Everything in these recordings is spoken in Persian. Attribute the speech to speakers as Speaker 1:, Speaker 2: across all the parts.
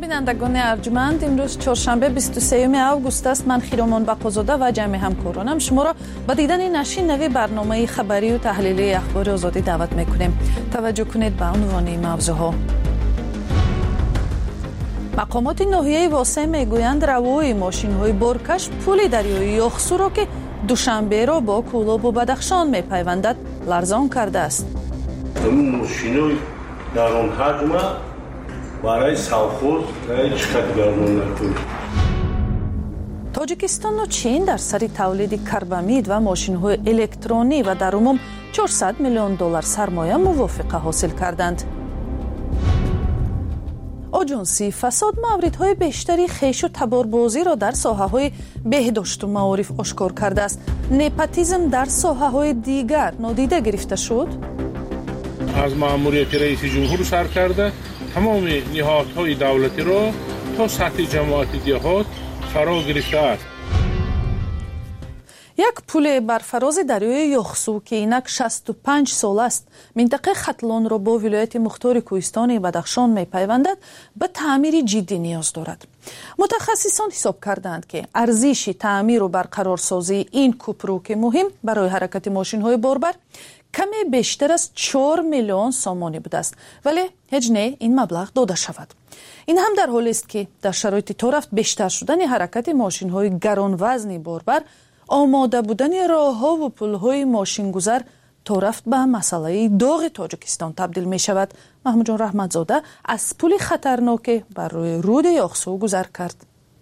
Speaker 1: بینندگان ارجمند، امروز چهارشنبه 23 آگوست است. من خیرامان بقازاده و جمع همکارانم شما را با دیدن نشر نوی برنامه خبری و تحلیلی اخبار آزادی دعوت میکنیم. توجه کنید به عنوان موضوعها. مقامات ناحیه واسه میگویند روای ماشین‌های بارکش پل دریای یاخسو را که دوشنبه را با کولاب و بدخشان میپیوندد لرزان کرده است.
Speaker 2: ماشین‌های در آن حجم برای سالخوز چقدر گردان نکنید.
Speaker 1: تاجیکستان و چین در سر تولید کربامید و ماشین‌های الکترونی و در عموم 400 میلیون دلار سرمایه موافقه حاصل کردند. آژانسی فساد موردهای بیشتری خیش و تباربازی را در ساحه‌های بهداشت و معارف آشکار کرده است. نپاتیزم در ساحه‌های دیگر نادیده گرفته شد.
Speaker 3: از مأموریت رئیس جمهور سر کرده تمام نهادهای دولتی را تا سطح جماعت دیهات فرا گرفته است.
Speaker 1: یک پل بر فراز دریای یاخسو که اینک 65 سال است منطقه ختلان را با ولایت مختار کوهستان بدخشان میپیوندد به تعمیر جدی نیاز دارد. متخصصان حساب کردند که ارزش تعمیر و برقرارسازی این کوپرو که مهم برای حرکت ماشین‌های باربر کمی بیشتر از 4 میلیون سامانی بوده است، ولی هیچ نه این مبلغ داده شود. این هم در حالی است که در شرایط تا رفت بیشتر شدن حرکت ماشین‌های گران وزنی باربر، آماده بودن راه‌ها و پل‌های ماشین‌گذر تا رفت به مسئله داغ تاجیکستان تبدیل می شود. محمود جان رحمتزاده از پل خطرناک بر روی رود یاخسو گذر کرد.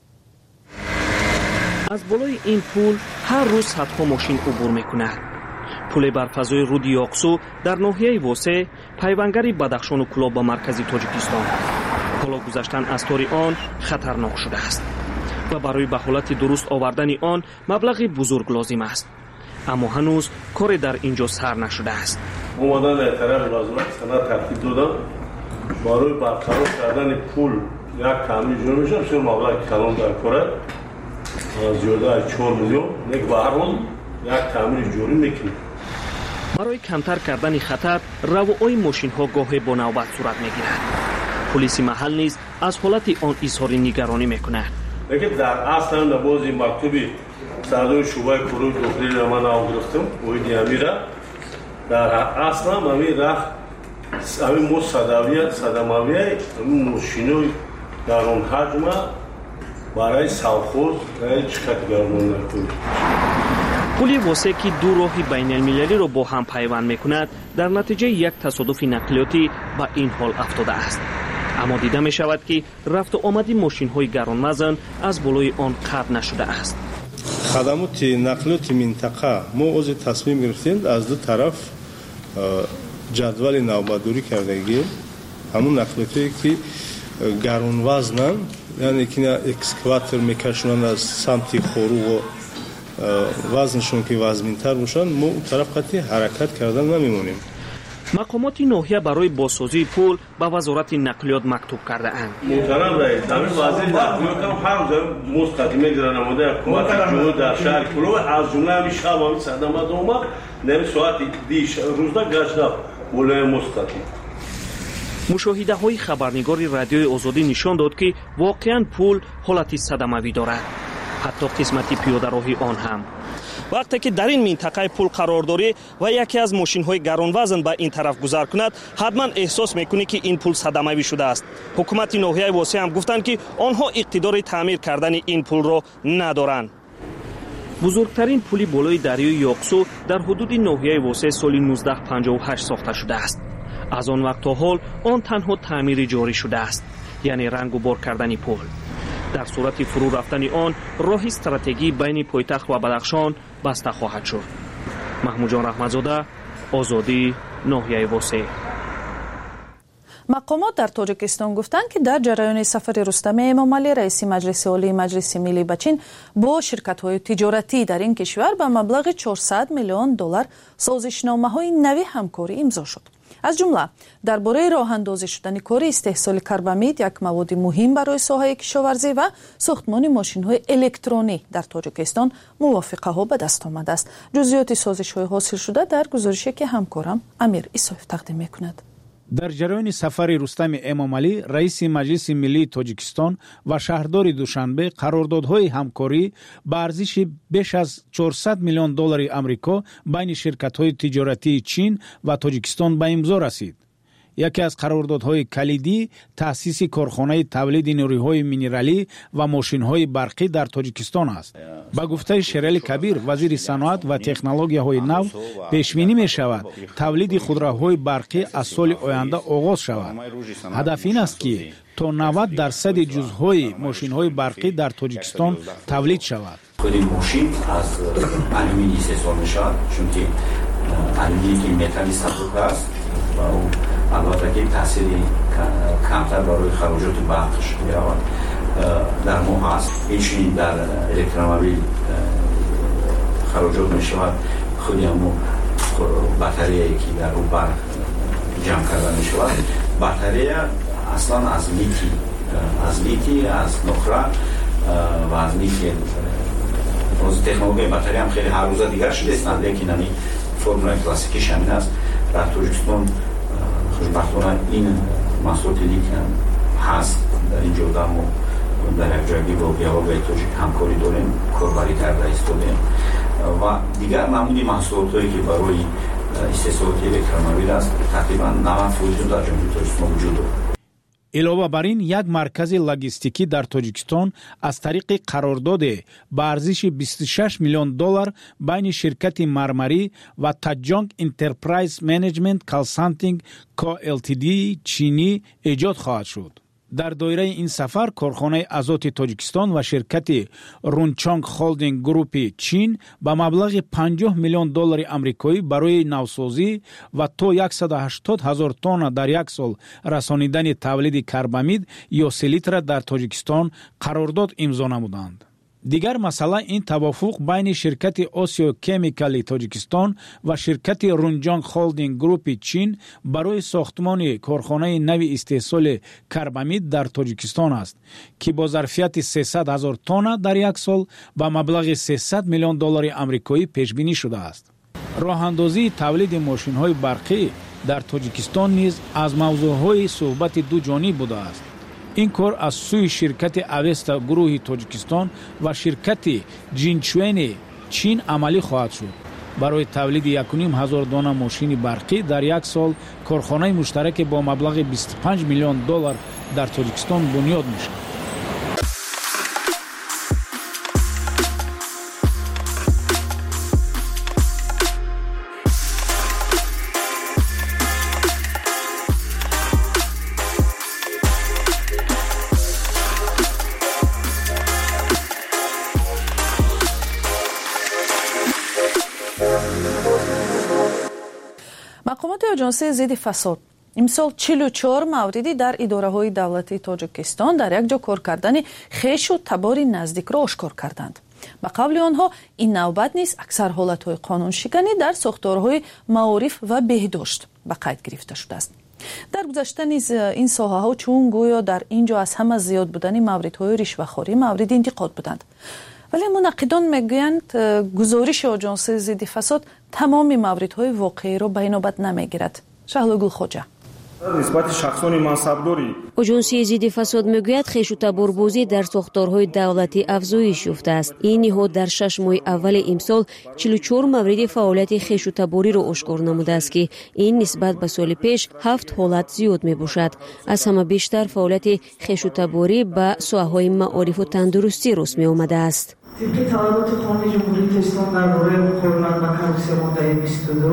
Speaker 4: از بالای این پل هر روز صدها ماشین عبور می‌کند. پل بر فضای رود یاخسو در ناحیه واسه پیوندگری بدخشان و کلاب با مرکزی تاجیکستان. حالا گذشتن از طور آن خطرناک شده است و برای به حالت درست آوردن آن مبلغ بزرگ لازم است، اما هنوز کار در اینجا سر نشده است.
Speaker 2: اومدن در طرف لازمه سند ترتیب دادن برای برقرار کردن پل یک تعمیر جور میشه. بسیار مبلغ کلان در کاره زیاده از 4 میلیون یک به هر حال یک تعمیر جوری میکنه.
Speaker 4: برای کمتر کردن خطر روای ماشین ها گاهی با نوبت صورت میگیرد. پلیس محل نیز از حالت آن اظهار نگرانی میکنه.
Speaker 2: لیکن در اصل هم باز این مکتوبی سردار شعبه کروی داخلی را من گرفتم اویدی امیره در اصل هم همین رفت همین مو صدمویه همین ماشینوی در اون حجم برای سالخوز چقدر گردان نکنید.
Speaker 4: پل واسه که دو راه بین المللی را با هم پیوند میکند در نتیجه یک تصادف نقلیاتی به این حال افتاده است. اما دیده می شود که رفت و آمد ماشین های گران وزن از بالای آن قطع نشده است.
Speaker 5: خدمات نقلیات منطقه ما از تصمیم گرفتیم از دو طرف جدول نوبت‌داری کردگی همون نقلیاتی که گران وزنن، یعنی که اکسکواتر میکشونن از سمت خورو و وزنشون که وزن‌تر باشن، ما اون طرف قطعی حرکت کردن نمیمونیم.
Speaker 4: مقامات ناحیه برای بازسازی پل به وزارت نقلیات مکتوب کرده اند.
Speaker 2: محترم رئیس، در وزیر نقلیات هم هر روز مستقیما در نماده حکومت جمهوری در شهر کلو از جمله همین شب همین صدمات اومد نمی ساعت دیش روزدا گشته بوله مستقیم.
Speaker 4: مشاهده های خبرنگار رادیوی آزادی نشان داد که واقعا پل حالتی صدموی دارد، حتی قسمتی پیاده راهی آن هم. وقتی که در این منطقه پل قرار داری و یکی از ماشین های گران وزن به این طرف گذر کند، حتما احساس میکنی که این پل صدموی شده است. حکومت ناحیه واسه هم گفتند که آنها اقتدار تعمیر کردن این پل را ندارند. بزرگترین پل بالای دریای یاخسو در حدود ناحیه واسه سال 1958 ساخته شده است. از آن وقت تا حال آن تنها تعمیر جاری شده است، یعنی رنگ و بار کردن پل. در صورت فرو رفتن آن راه استراتژی بین پایتخت و بدخشان بسته خواهد شد. محمود جان رحمتزاده، آزادی، ناحیه واسه.
Speaker 1: مقامات در تاجیکستان گفتند که در جریان سفر رستم امامعلی رئیس مجلس عالی مجلس ملی به چین با شرکت‌های تجارتی در این کشور به مبلغ 400 میلیون دلار سازشنامه‌های نوی همکاری امضا شد. از جمله درباره راه اندازی شدن کار استحصال کربامید، یک مواد مهم برای ساحه کشاورزی و ساختمان ماشین‌های الکترونی در تاجیکستان موافقه‌ها به دست آمده است. جزئیات سازش‌های حاصل شده در گزارشی که همکارم امیر ایسایف تقدیم می‌کند.
Speaker 6: дар ҷараёни сафари Рустами Эмомалӣ, раиси Маҷлиси Миллии Тоҷикистон ва шаҳрдори Душанбе қарордодҳои ҳамкорӣ ба арзиши беш аз $400 миллион амрико байни ширкатҳои тиҷоратии Чин ва Тоҷикистон ба имзо расид. яке аз қарордодҳои калидӣ таъсиси корхонаи тавлиди нуриҳои минералӣ ва мошинҳои барқӣ дар Тоҷикистон аст. ба гуфтаи Шерали Кабир, вазири саноат ва технологияҳои нав, пешбинӣ мешавад тавлиди худроҳои барқӣ аз соли оянда оғоз шавад. ҳадаф ин аст ки то 90% ҷузъҳои мошинҳои барқӣ дар Тоҷикистон тавлид шавад.
Speaker 7: худи мошин аз алюминий истеҳсол мешавад, чунки алюминий ки металли сабук аст ва албатта ки таъсири камтар барои хароҷоти барқш меравад. дар мо ҳаст инчунин дар электромобил хароҷот мешавад, худи ҳамо батареяе ки дар ӯ барқ ҷамъ карда мешавад. Батарея аслан аз литий, аз нухра ва аз нифел. технологияи батарея ҳам хеле ҳаррӯза дигар шудастанд, лекин ҳами формулаи классикиш ҳамин аст. дар Тоҷикистон хушбахтона ин маҳсулоти литий ҳаст. дар ин ҷода мо дар якҷоягӣ бо геологияи тоҷик ҳамкорӣ дорем, корбарӣ карда истодем ва дигар намуди маҳсулотое ки барои истеҳсолоти электромобил аст, тақрибан 90% дар ҷумҳурии Тоҷикистон вуҷуд дорад.
Speaker 6: илова бар ин, як маркази логистикӣ дар Тоҷикистон аз тариқи қарордоде ба арзиши $26 миллион байни ширкати Мармарӣ ва Таҷонг Enterprise Management Consulting Co. Ltd чинӣ эҷод хоҳад шуд. дар доираи ин сафар корхонаи Азоти Тоҷикистон ва ширкати Рунчонг Холдинг Группи Чин ба маблағи $50 миллион амрикоӣ барои навсозӣ ва то 180,000 тонна дар як сол расонидани тавлиди карбамид ё селитра дар Тоҷикистон қарордод имзо намуданд. дигар масъала ин тавофуқ байни ширкати Осиё Кемикали Тоҷикистон ва ширкати Рунчонг Холдинг Группи Чин барои сохтмони корхонаи нави истеҳсоли карбамид дар Тоҷикистон аст, ки бо зарфияти 300,000 тонна дар як сол ба маблағи $300 миллион амрикоӣ пешбинӣ шудааст. роҳандозии тавлиди мошинҳои барқӣ дар Тоҷикистон низ аз мавзӯъҳои суҳбати дуҷониб будааст. ин кор аз сӯи ширкати Авеста гурӯҳи Тоҷикистон ва ширкати Джинчуэни Чин амалӣ хоҳад шуд. барои тавлиди 1,500 дона мошини барқӣ дар як сол корхонаи муштараке бо маблағи $25 миллион дар Тоҷикистон бунёд мешавад.
Speaker 1: мақомоти оҷонсии зидди фасод имсол 44 мавриди дар идораҳои давлатии Тоҷикистон дар якҷо кор кардани хешу табори наздикро ошкор карданд. ба қавли онҳо, ин навбат низ аксар ҳолатҳои қонуншиканӣ дар сохторҳои маориф ва беҳдошт ба қайд гирифта шудааст. дар гузашта низ ин соҳаҳо чун гӯё дар ин ҷо аз ҳама зиёд будани мавридҳои ришвахорӣ мавриди интиқод буданд. вале мунаққидон мегӯянд гузориши оҷонсии зидди фасод тамоми мавридҳои воқеиро ба инобат намегирад. шаҳлогул хоҷа.
Speaker 8: нисбати шахсони мансабдори
Speaker 9: оҷонсии зидди фасод мегӯяд хешу таборбозӣ дар сохторҳои давлатӣ афзоиш ёфтааст. ин ниҳод дар 6 моҳи аввали имсол 44 мавриди фаъолияти хешу табориро ошкор намудааст ки ин нисбат ба соли пеш 7 ҳолат зиёд мебошад. аз ҳама бештар фаъолияти хешу таборӣ ба соҳаҳои маорифу тандурустӣ рост меомадааст.
Speaker 10: طبق طلبات قانون جمهوری تهران درباره مقاومت به کروسیه ماده 22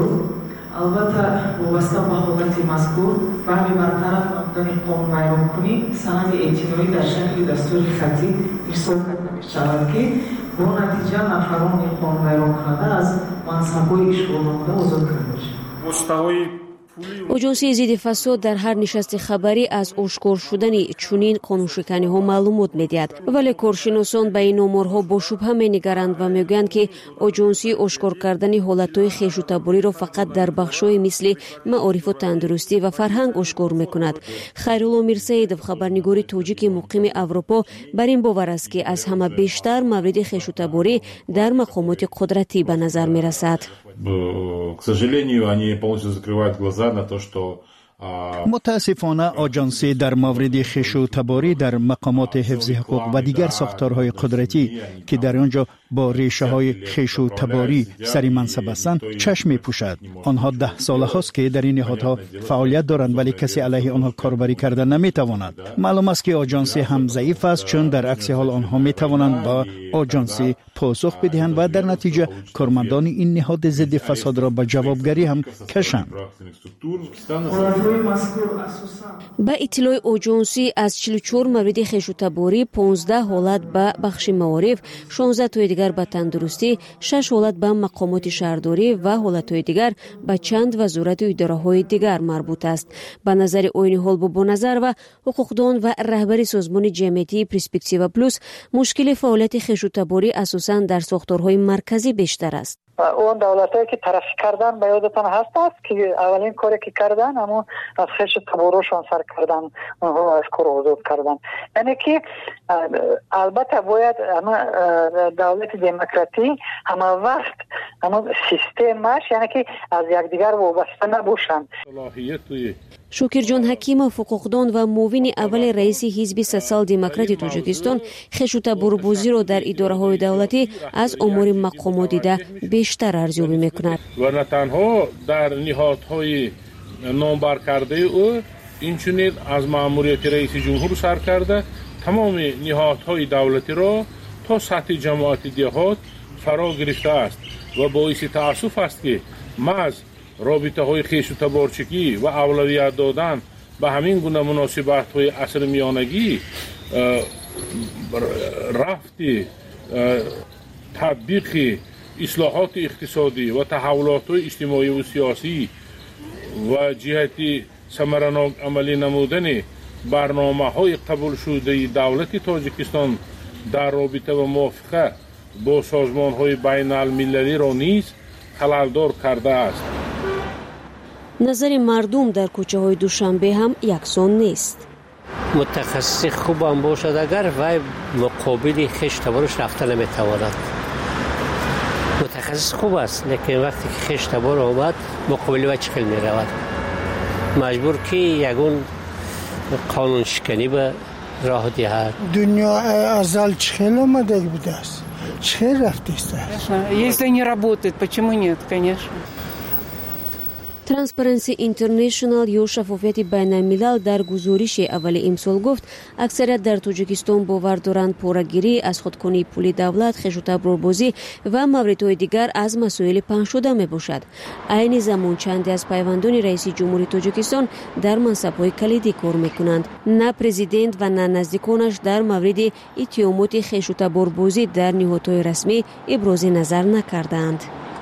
Speaker 10: البته وابسته به حالت مذکور برای برطرف نمودن قانون میران‌کنی سند اعتنایی در شکل دستور خطی ارسال کرده می‌شود که با نتیجه نفران قانون میران کننده از منصب‌های اشغال نموده آزاد کرده می‌شوند.
Speaker 9: оҷонсии зидди фасод дар ҳар нишасти хабарӣ аз ошкор шудани чунин қонуншиканиҳо маълумот медиҳад, вале коршиносон ба ин оморҳо бо шубҳа менигаранд ва мегӯянд ки оҷонсӣ ошкор кардани ҳолатҳои хештабориро фақат дар бахшҳои мисли маорифу тандурустӣ ва фарҳанг ошкор мекунад. хайрулло мирсаидов, хабарнигори тоҷики муқими Аврупо, бар ин бовар аст ки аз ҳама бештар мавриди хештаборӣ дар мақомоти қудратӣ ба назар мерасад.
Speaker 11: К сожалению, они полностью закрывают глаза на то, что
Speaker 6: متاسفانه آژانسی در مورد خویش و تباری در مقامات حفظ حقوق و دیگر ساختارهای قدرتی که در آنجا با ریشه های خویش و تباری سری منصب هستند چشم می‌پوشد. آنها 10 سال هاست که در این نهادها فعالیت دارند ولی کسی علیه آنها کاربری کردن نمی‌تواند. معلوم است که آژانسی هم ضعیف است چون در عکس حال آنها می‌توانند با آژانسی پاسخ بدهند و در نتیجه کارمندان این نهاد ضد فساد را به جوابگری هم کشند.
Speaker 9: با اطلاع آژانسی از 44 مورد خویش و تباری 15 حالت به بخش معارف، 16 تا دیگر به تندرستی، 6 حالت به مقامات شهرداری و حالت‌های دیگر به چند وزارت و اداره‌های دیگر مربوط است. به نظر آیین حال با نظر و حقوقدان و رهبر سازمان جمعیتی پرسپکتیو پلوس، مشکل فعالیت خویش و تباری اساساً در ساختارهای مرکزی بیشتر است.
Speaker 11: اون دولتایی که ترقی کردن به یادتان هست که اولین کاری که کردن اما از خویش تباروشان سر کردن، اونها از کار آزاد کردن. یعنی که البته باید دولت دموکراتی همه وقت اما سیستمش یعنی که از یکدیگر وابسته نباشند.
Speaker 9: شوکر جان حکیمов حقوقدان و معاون اول رئیس حزب سوسیال دموکرات تاجیکستان خویش و تباربازی را در اداره‌های دولتی از امور مقامات دیده بیشتر ارزیابی می‌کند.
Speaker 3: و نه تنها در نهادهای نامبر کرده او اینچنین از مأموریت رئیس جمهور سر کرده تمام نهادهای دولتی را تا سطح جماعت دهات فرا گرفته است و باعث تأسف است که محض رابطه های خویش و تبارچگی و اولویت دادن به همین گونه مناسبت های عصر میانگی رفت تطبیق اصلاحات اقتصادی و تحولات اجتماعی و سیاسی و جهت ثمرناک عملی نمودن برنامه های قبول شده دولت تاجیکستان در رابطه و موافقه با سازمان های بین المللی را نیز خللدار کرده است.
Speaker 9: نظر مردم در کوچه های دوشنبه هم یکسان نیست.
Speaker 12: متخصص خوب هم باشد اگر وی مقابل خویش تبارش رفته نمیتواند. متخصص خوب است لیکن وقتی که خویش تبار آمد مقابل وی چخیل می رود. مجبور که یگون قانون شکنی به راه دهد.
Speaker 13: دنیا ازل چخیل آمده بوده است. چخیل رفته است.
Speaker 14: Если не работает, почему нет, конечно.
Speaker 9: ترانسپرنسی اینترنشنال یا شفافیت بین الملل در گزارش اول امسال گفت اکثریت در تاجیکستان باور دارند پوره‌گیری از خودکنی پولی دولت، خویش و تباربازی و موردهای دیگر از مسائل پنهان شده می باشد. عین زمان چندی از پیوندان رئیس جمهوری تاجیکستان در منصب‌های کلیدی کار می‌کنند. نه پرزیدنت و نه نزدیکانش در مورد اتهامات خویش و تباربازی در نهادهای رسمی ابراز نظر نکردند.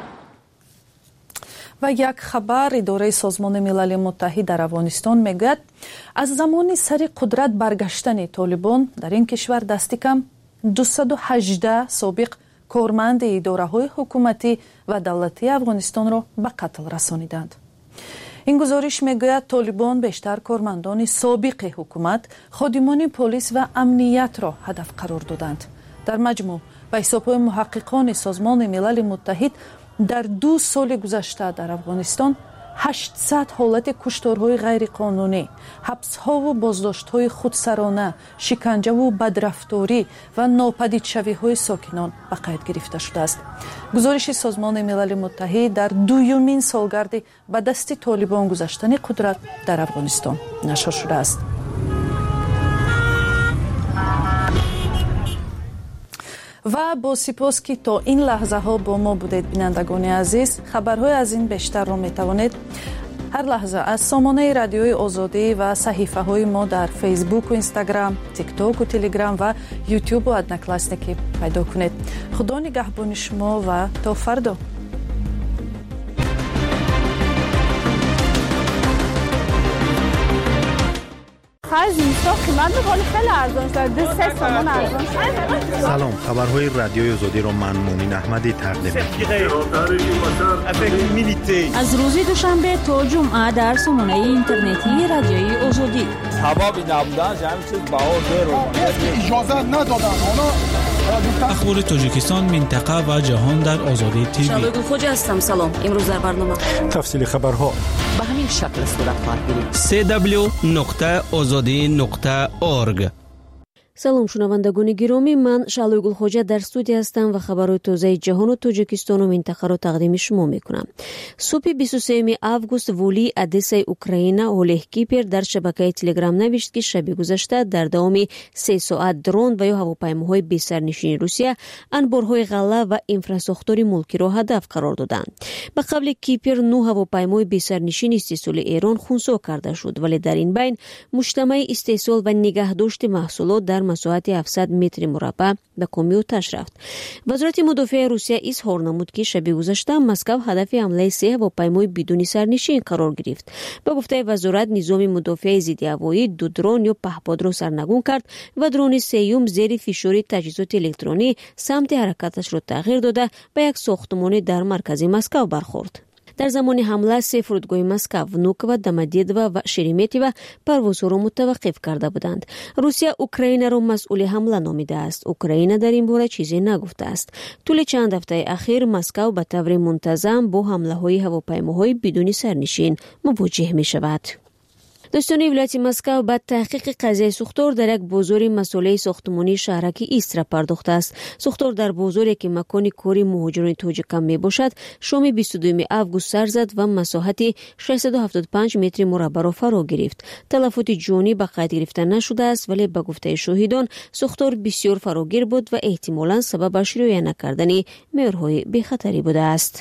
Speaker 1: و یک خبر اداره سازمان ملل متحد در افغانستان میگوید از زمان سر قدرت برگشتن طالبان در این کشور دست کم 218 سابق کارمند اداره‌های حکومتی و دولتی افغانستان را به قتل رسانیدند. این گزارش میگوید طالبان بیشتر کارمندان سابق حکومت، خادمان پلیس و امنیت را هدف قرار دادند. در مجموع به حساب محققان سازمان ملل متحد در 2 سال گذشته در افغانستان 800 حالت کشتارهای غیرقانونی، حبس‌ها و بازداشت‌های خودسرانه، شکنجه و بدرفتاری و ناپدیدشوی‌های ساکنان به قید گرفته شده است. گزارش سازمان ملل متحد در 2مین سالگرد به دست طالبان گذشتن قدرت در افغانستان نشر شده است. و با سپاس که تا این لحظه ها با ما بودید بینندگان عزیز. خبرهای از این بیشتر را می توانید هر لحظه از سامانه رادیوی آزادی و صحیفه های ما در فیسبوک و اینستاگرام، تیک تاک و تلگرام و یوتیوب و ادنکلاسنیکی پیدا کنید. خدا نگهبان شما و تا فردا.
Speaker 15: سلام، خبرهای رادیوی آزادی را من مومن احمدی تقدیم می‌کنم.
Speaker 16: از روز دوشنبه تا جمعه در سامانه اینترنتی رادیوی آزادی.
Speaker 17: سبب نبودن همین چیز باور رو
Speaker 13: اجازه ندادن. اونا
Speaker 6: اخبار تاجیکستان، منطقه و جهان در آزادی تیوی.
Speaker 17: شالوگل خوجا هستم. سلام. امروز در برنامه
Speaker 15: تفصیل خبرها
Speaker 17: به همین شکل صورت خواهد گرفت.
Speaker 18: www.azadi.org.
Speaker 9: салом шунавандагони гиромӣ, ман Шалои Гулхоҷа дар студия ҳастам ва хабарҳои тозаи ҷаҳону Тоҷикистону минтақаро тақдими шумо мекунам. субҳи 23 август волии Одессаи Украина Олег Кипер дар шабакаи Телеграм навишт, ки шаби гузашта дар давоми 3 соат дрон ва ё ҳавопаймоҳои бесарнишини Русия анборҳои ғалла ва инфрасохтори мулкиро ҳадаф қарор доданд. ба қавли Кипер, 9 ҳавопаймои бесарнишини истеҳсоли Эрон хунсо карда шуд, вале дар ин байн муҷтамаи истеҳсол ва нигаҳдошти маҳсулот дар масоҳати 700 метри мураббаъ ба коми оташ рафт. вазорати мудофиаи Русия изҳор намуд, ки шаби гузашта Москав ҳадафи ҳамлаи 3 ҳавопаймои бидуни сарнишин қарор гирифт. ба гуфтаи вазорат, низоми мудофиаи зиддиҳавоӣ 2 дрон ё паҳподро сарнагун кард ва дрони сеюм зери фишори таҷҳизоти электронӣ самти ҳаракаташро тағйир дода ба як сохтмоне дар маркази Москав бархӯрд. дар замони ҳамла 3 фурудгоҳи Москав, Внуково, Домодедово ва Шереметьево парвозҳоро мутаваққиф карда буданд. Русия Украинаро масъули ҳамла номидааст. Украина дар ин бора чизе нагуфтааст. тӯли чанд ҳафтаи ахир Москав ба таври мунтазам бо ҳамлаҳои ҳавопаймоҳои бидуни сарнишин мувоҷеҳ мешавад. достони вилояти Москав ба таҳқиқи қазияи сӯхтор дар як бозори масъулияи сохтмонии шаҳраки Истра пардохтааст. сӯхтор дар бозоре, ки макони кори муҳоҷирони тоҷикам мебошад, шоми 22 август сар зад ва масоҳати 675 метри мураббаъро фаро гирифт. талафоти ҷонӣ ба қайд гирифта нашудааст, вале ба гуфтаи шоҳидон сӯхтор бисёр фарогир буд ва эҳтимолан сабабаш риоя накардани меъёрҳои бехатарӣ будааст.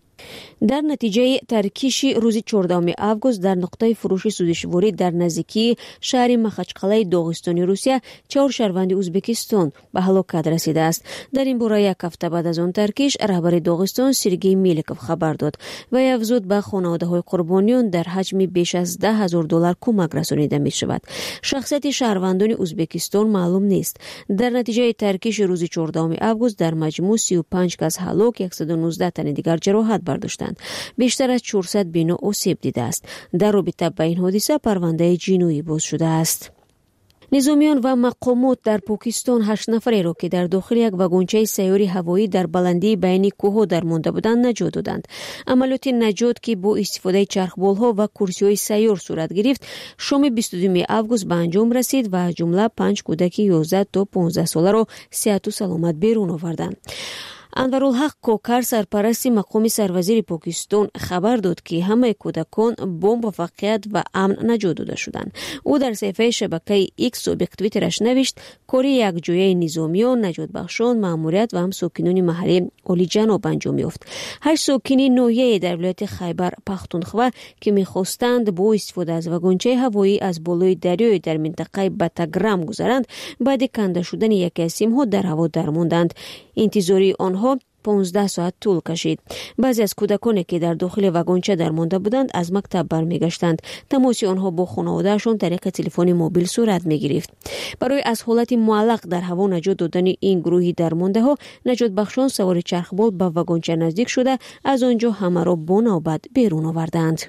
Speaker 9: дар натиҷаи таркиши рӯзи 14 август дар нуқтаи фурӯши судишворӣ дар наздикии шаҳри Махачқалаи Доғистони Русия 4 шаҳрванди Ӯзбекистон ба ҳалокат расидааст. дар ин бора як ҳафта баъд аз он таркиш раҳбари Доғистон Сергей Меликов хабар дод. вай афзуд, ба хонаводаҳои қурбониён дар ҳаҷми беш аз $10,000 кӯмак расонида мешавад. шахсияти шаҳрвандони Ӯзбекистон маълум нест. дар натиҷаи таркиши рӯзи 14 август дар маҷмӯъ 35 кас ҳалок, 119 тани дигар ҷароҳат бардоштанд. بیشتر از 400 بینو آسیب دیده است. در رابطه با این حادثه پرونده جنایی باز شده است. نظامیان و مقامات در پاکستان 8 نفره را که در داخل یک واگنچه سیاری هوایی در بلندی بین کوه‌ها درمانده بودند نجات دادند. عملیات نجات که با استفاده چرخبال‌ها و کرسی‌های سیار صورت گرفت، شام 22 август به انجام رسید و از جمله 5 کودک 11 تا 15 ساله را صحت و سلامت بیرون آوردند. انورالحق کوکر، سرپرستی مقام سروزیر پاکستان، خبر داد که همه کودکان با موفقیت و امن نجات داده شدند. او در صفحه شبکه ایکس و به توییترش نوشت کاری یکجایی نظامیان، نجات بخشان، ماموریت و هم ساکنان محلی عالی جناب انجام یافت. 8 ساکن ناحیه در ولایت خیبر پختونخوا که می‌خواستند با استفاده از واگنچه هوایی از بالای دریای در منطقه باتاگرام گذرند، بعد کنده شدن یکی از سیم‌ها در هوا درماندند. انتظاری آنها 15 ساعت طول کشید. بعضی از کودکانی که در داخل واگنچه درمانده بودند از مکتب برمیگشتند. تماس آنها با خانواده‌شان طریق تلفن موبیل صورت می‌گرفت. برای از حالت معلق در هوا نجات دادن این گروهی درمانده‌ها، نجات بخشان سوار چرخبال به واگنچه نزدیک شده از آنجا همه را با نوبت بیرون آوردند.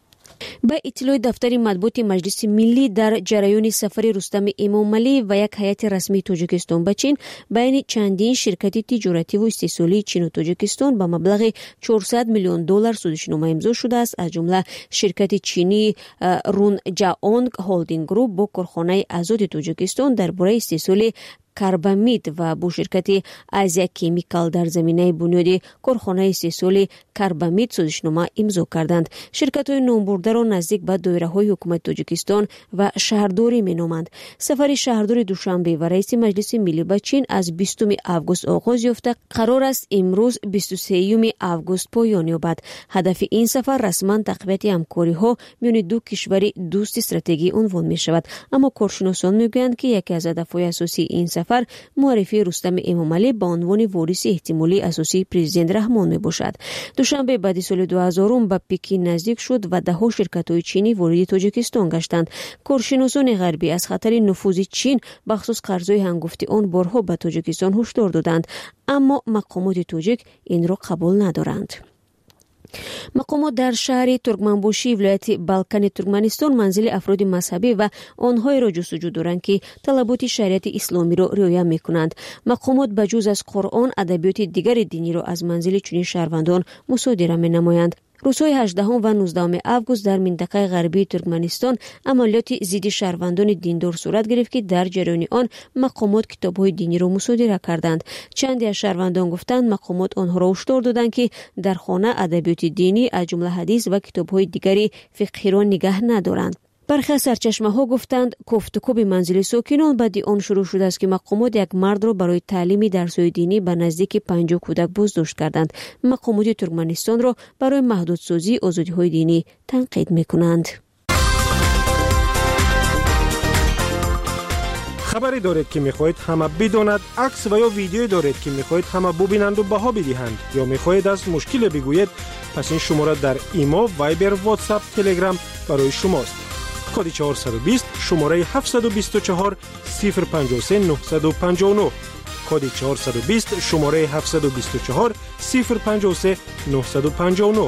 Speaker 9: با اطلاع دفتر مطبوعات مجلس ملی در جریان سفر رستم امامعلی و یک هیئت رسمی تاجیکستان به چین بین چندین شرکت تجارتی و استثماری چین و تاجیکستان با مبلغ $400 میلیون سودشنامه امضا شده است. از جمله شرکت چینی رونجاونگ هولدینگ گروپ با کارخانه آزاد تاجیکستان درباره استثمار کربامید و با شرکت آزیا کیمیکال در زمینه بنیاد کارخانه استحصال کربامید سودشنامه امضا کردند. شرکت‌های نامبرده را نزدیک به دایره‌های حکومت تاجیکستان و شهرداری می‌نامند. سفر شهرداری دوشنبه و رئیس مجلس ملی به چین از 20 август آغاز یافته، قرار است امروز 23 август پایان یابد. هدف این سفر رسما تقویت همکاری‌ها میان دو کشور دوست استراتژیکی عنوان می‌شود، اما کارشناسان می‌گویند که یکی از هدف‌های اساسی این سفر معرفی رستم امامعلی به عنوان وارث احتمالی اساسی پرزیدنت رحمان می باشد. دوشنبه بعد سال 2000 به پکین نزدیک شد و ده ها شرکت‌های چینی وارد تاجیکستان گشتند. کارشناسان غربی از خطر نفوذ چین بخصوص قرض‌های هنگفتی آن بارها به تاجیکستان هشدار دادند، اما مقامات تاجیک این را قبول ندارند. مقامات در شهر ترکمنبوشی ولایت بالکان ترکمنستان منزل افراد مذهبی و آنهایی را جستجو دارند که طلبات شریعت اسلامی را رعایت می‌کنند. مقامات بجز از قرآن ادبیات دیگر دینی را از منزل چنین شهروندان مصادره می‌نمایند. روزهای 18 و 19 آگوست در منطقه غربی ترکمنستان عملیات ضد شهروندان دیندار صورت گرفت که در جریان آن مقامات کتاب‌های دینی را مصادره کردند. چندی از شهروندان گفتند مقامات آنها را هشدار دادند که در خانه ادبیات دینی از جمله حدیث و کتاب‌های دیگری فقهی را نگاه ندارند. برخی از سرچشمه‌ها گفتند کوفتکوب منزل ساکنان بعد آن شروع شده است که مقامات یک مرد را برای تعلیم درس‌های دینی به نزدیک 50 کودک بازداشت کردند. مقامات ترکمنستان را برای محدودسازی آزادی‌های دینی تنقید می‌کنند.
Speaker 18: خبری دارید که می‌خواهید همه بداند، عکس و یا ویدیویی دارید که می‌خواهید همه ببینند و بها بدهند یا می‌خواهید از مشکل بگویید، پس این شماره در ایما، وایبر، واتساپ، تلگرام برای شماست. کد 420 شماره 724 053 959 کد 420 شماره 724 053 959.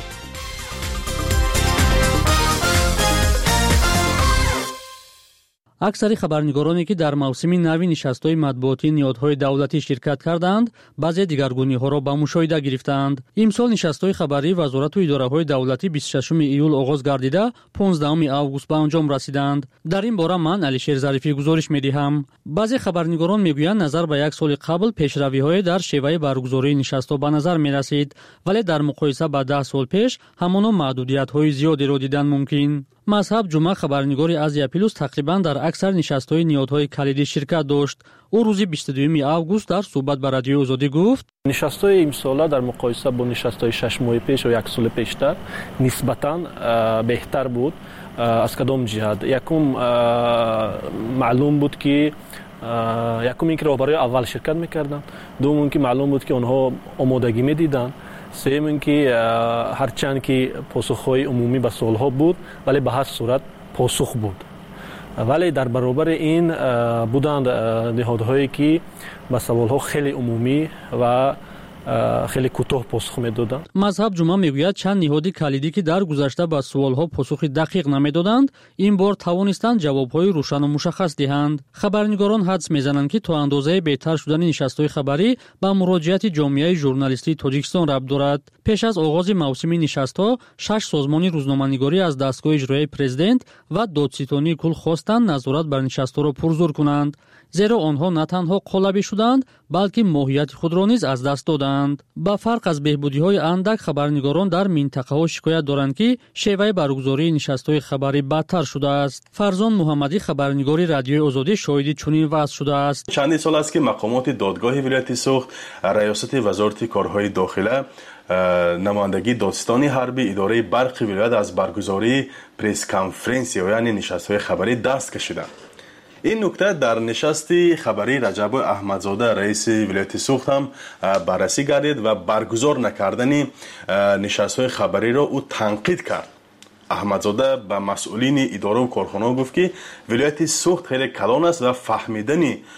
Speaker 19: اکثر خبرنگارانی که در موسم نوی نشست‌های مطبوعاتی نهادهای دولتی شرکت کردند، بعضی دیگرگونی‌ها را به مشاهده گرفتند. امسال نشست‌های خبری وزارت و اداره‌های دولتی 26 ایول آغاز گردیده 15 آگوست به انجام رسیدند. در این باره من علیشیر ظریفی گزارش می‌دهم. بعضی خبرنگاران می‌گویند نظر به یک سال قبل پیشروی‌های در شیوه برگزاری نشست‌ها به نظر می‌رسید، ولی در مقایسه با 10 سال پیش همان محدودیت‌های زیادی را دیدن ممکن. مذهب جمعه خبرنگاری ازیا پلوس تقریبا در اکثر نشست‌های نهادهای کلیدی شرکت داشت. او روز 22 آگوست در صحبت با رادیو آزادی گفت:
Speaker 20: نشست‌های امسال در مقایسه با نشست‌های 6 ماه پیش و یک سال پیشتر نسبتاً بهتر بود. از کدام جهت؟ یکم معلوم بود که یکم اینکه راهبرای اول شرکت می‌کردند، دوم اینکه معلوم بود که آنها آمادگی می‌دیدند، سوم اینکه هرچند که پاسخ‌های عمومی به سوال‌ها بود ولی به هر صورت پاسخ بود. ولی در برابر این بودند نهادهایی که به سوال‌ها خیلی عمومی و خیلی کوتاه پاسخ میدادند.
Speaker 19: مذهب جمعه میگوید چند نهادی کلیدی که در گذشته به سوال‌ها پاسخ دقیق نمیدادند، این بار توانستند جواب‌های روشن و مشخص دهند. خبرنگاران حدس میزنند که تا اندازه بهتر شدن نشست‌های خبری به مراجعت جامعه ژورنالیستی تاجیکستان ربط دارد. پیش از آغاز موسم نشست‌ها 6 سازمان روزنامه‌نگاری از دستگاه اجرایی پرزیدنت و دادستانی کل خواستند نظارت بر نشست‌ها را پرزور کنند، زیرا آنها نه تنها قالبی شدند بلکه ماهیت خود را نیز از دست دادند. با فرق از بهبودی‌های اندک، خبرنگاران در منطقه‌ها شکایت دارند که شیوه برگزاری نشست‌های خبری بدتر شده است. فرزان محمدی خبرنگاری رادیوی آزادی شاهد چنین وضع شده است.
Speaker 21: چندین سال است که مقامات دادگاه ولایت سوخت، ریاست وزارت کارهای داخله، نمایندگی دادستانی حربی، اداره برق ولایت از برگزاری پریس کانفرنس یعنی نشست‌های خبری دست کشیدند. این نکته در نشست خبری رجب احمدزاده رئیس ولایت سوخت هم بررسی گردید و برگزار نکردن نشست‌های خبری را او تنقید کرد. احمدزاده به مسئولین اداره و کارخانه گفت که ولایت سوخت خیلی کلان است و فهمیدن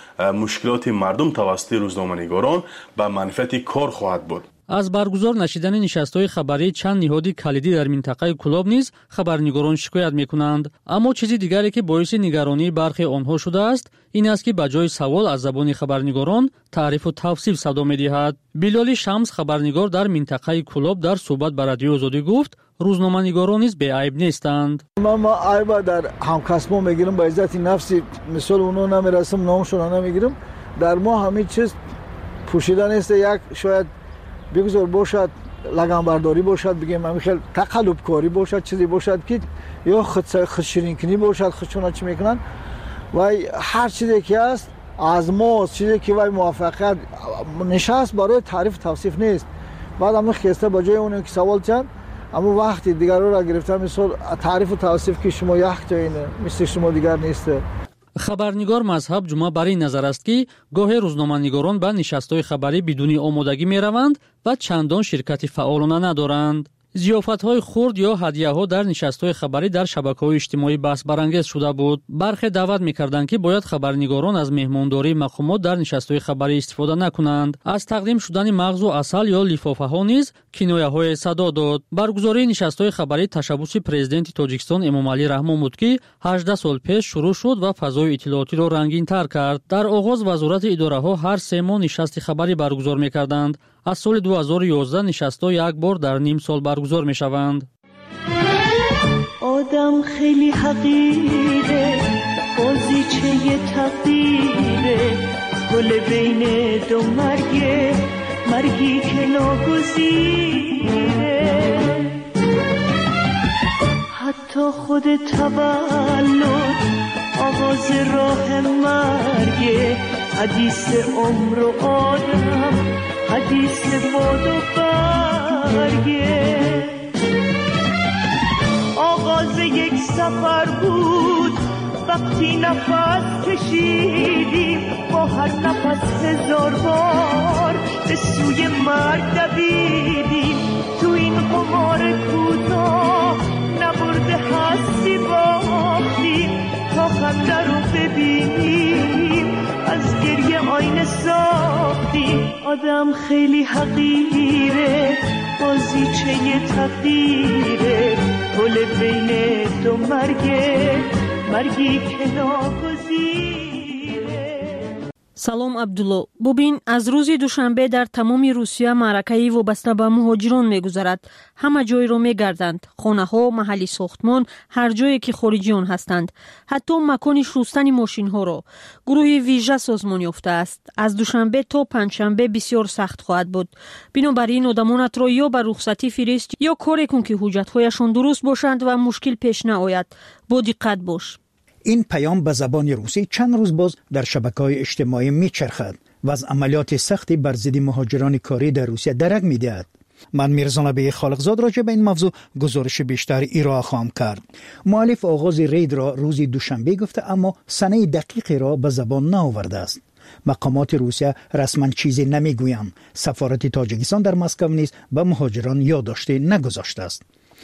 Speaker 21: مشکلات مردم توسط روزنامه‌نگاران به منفعت کار خواهد بود.
Speaker 19: از برگزار نشدن نشست‌های خبری چند نهاد کلیدی در منطقه کلاب نیز خبرنگاران شکایت می‌کنند. اما چیزی دیگری که باعث نگرانی برخی آنها شده است این است که به جای سوال از زبان خبرنگاران تعریف و توصیف صدا می‌دهد. بلال شمس خبرنگار در منطقه کلاب در صحبت با رادیو آزادی گفت روزنامه‌نگاران نیز بی‌عیب نیستند.
Speaker 22: ما عیب در همکسبان می‌گیریم، به عزت نفسی مثال اونها نمی‌رسم، نامشون نمی‌گیرم. در ما همه چیز پوشیده نیست. یک شاید بگذار باشد لگنبرداری باشد، بگیم همین خیلی تقلب کاری باشد، چیزی باشد که یا خود شیرین کنی باشد، خودشون چی میکنن و هر چیزی که هست از ما چیزی که وای موافقت نشست برای تعریف توصیف نیست. بعد هم خسته با جای اون که سوال چند اما وقتی دیگر رو را گرفتم مثلا تعریف و توصیف که شما یک جایینه مثل شما دیگر نیسته.
Speaker 19: خبرنگار مذهب جمعه بر این نظر است که گاهی روزنامه‌نگاران به نشست‌های خبری بدون آمادگی می‌روند و چندان شرکت فعالانه ندارند. зиёфатҳои хурд ё ҳадияҳо дар нишастҳои хабарӣ дар шабакаҳои иҷтимоӣ баҳсбарангез шуда буд. бархе даъват мекарданд ки бояд хабарнигорон аз меҳмондории мақомот дар нишастҳои хабарӣ истифода накунанд. аз тақдим шудани мағзу асал ё лифофаҳо низ кинояҳое садо дод. баргузории нишастҳои хабарӣ ташаббуси президенти Тоҷикистон Эмомалӣ Раҳмон буд, ки 18 сол пеш шурӯъ шуд ва фазои иттилоотиро рангинтар кард. дар оғоз вазорати идораҳо ҳар 3 моҳ нишасти хабарӣ баргузор мекарданд. аз соли 2011 нишастҳо як бор дар ним сол баргузор мешаванд.
Speaker 2: آدم خیلی حقیره بازیچه تقدیره گل بین دو مرگی که ناگزیره حتی خود تولد آغاز راه مرگه حدیث عمر و آدم حدیث باد و برگه آغاز یک سفر بود وقتی نفس کشیدیم با هر نفس 1000 بار به سوی مرگ دویدیم تو این قمار کوتاه نبرده هستی باختیم تا خنده رو ببینیم از گریه آینه ساختیم آدم خیلی حقیره بازیچه تقدیره گل بین دو مرگی که ناگزیره.
Speaker 5: салом абдулло. бубин аз рӯзи душанбе дар тамоми русия маъракаи вобаста ба муҳоҷирон мегузарад. ҳама ҷойро мегарданд. хонаҳо, маҳалли сохтмон, ҳар ҷое ки хориҷиён ҳастанд. ҳатто макони шустани мошинҳоро. гурӯҳи вижа созмон ёфтааст. аз душанбе то панҷшанбе бисёр сахт хоҳад буд. бинобар ин одамонатро ё ба рухсатӣ фирист ё коре кун ки ҳуҷҷатҳояшон дуруст бошанд ва мушкил пеш наояд. бо диққат бош.
Speaker 23: این پیام به زبان روسی چند روز باز در شبکه‌های اجتماعی میچرخد و از عملیات سختی بر ضد مهاجران کاری در روسیه درک میدهد. من میرزا نبی خالقزاد راجع به این موضوع گزارش بیشتر ارائه خواهم کرد. مؤلف آغاز رید را روز دوشنبه گفته اما سنه دقیقی را به زبان نآورده است. مقامات روسیه رسما چیزی نمیگویند. سفارت تاجیکستان در مسکو نیز به مهاجران یادداشتی نگذاشته است.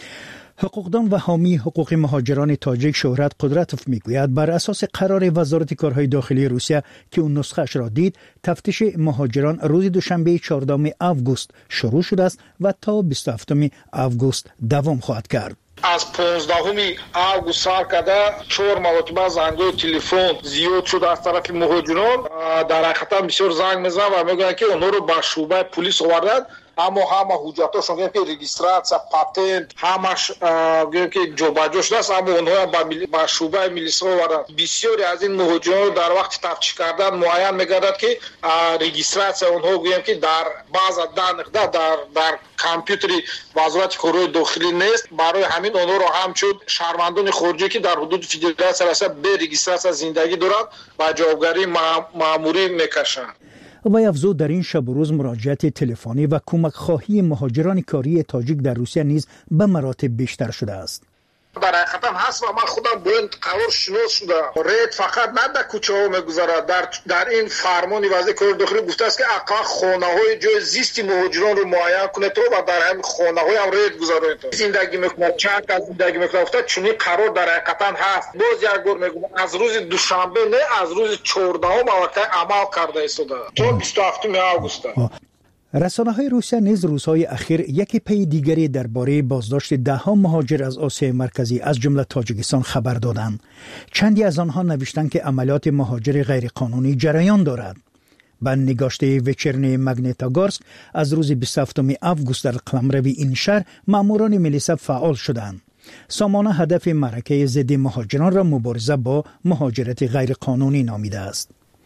Speaker 23: حقوقدان و حامی حقوق مهاجران تاجیک شهرت قدرتوف میگوید بر اساس قرار وزارت کارهای داخلی روسیه که اون نسخه‌اش را دید تفتیش مهاجران روز دوشنبه 14 آگوست شروع شده است و تا 27 آگوست دوام خواهد کرد.
Speaker 24: از 15 آگوست سال کرده 4 مرتبه زنگ‌های تلفن زیاد شده از طرف مهاجران. در حقیقت بسیار زنگ میزنن و میگن که اونها رو به شعبه پلیس آوردن. اما همه حجتاشون که رجیستراسیون پاتنت همش که جابجا شده است اما اونها به شعبه میلیس آوردن. بسیاری از این مهاجران در وقت تفتیش کردن معین میگردد که رجیستراسیون اونها گویم که در بعض نقطه در کامپیوتری وزارت کارهای داخلی نیست. برای همین اونها رو همچون شهروندان خارجی که در حدود فدراسیون هستند به رجیستراسیون زندگی دارند و جوابگری مأموری میکشند.
Speaker 23: وی افزود در این شب و روز مراجعت تلفنی و کمک خواهی مهاجران کاری تاجیک در روسیه نیز به مراتب بیشتر شده است.
Speaker 24: در حقیقت هست و من خودم با این قرار شناس شدم. رید فقط نه در کوچه ها میگذارد. در این فرمان وزیر کار داخلی گفته است که اقلا خانه های جای زیست مهاجران رو معین کنه تو و در همین خانه های هم رید گذارید تو. زندگی میکنه چند از زندگی میکنه افتاد چونی قرار در حقیقت هست. باز یک بار میگم از روز دوشنبه نه از روز 14 عمل کرده است تا 27 آگوست.
Speaker 23: رسانه‌های روسیه نیز روزهای اخیر یکی پی دیگری درباره بازداشت ده‌ها مهاجر از آسیای مرکزی از جمله تاجیکستان خبر دادند. چندی از آنها نوشتند که عملیات مهاجر غیرقانونی جریان دارد. به نگاشته وچرنی مگنیتاگورسک از روز 27 آگوست در قلمرو این شهر ماموران میلیسا فعال شدند. سامانه هدف معرکه ضد مهاجران را مبارزه با مهاجرت غیرقانونی نامیده است.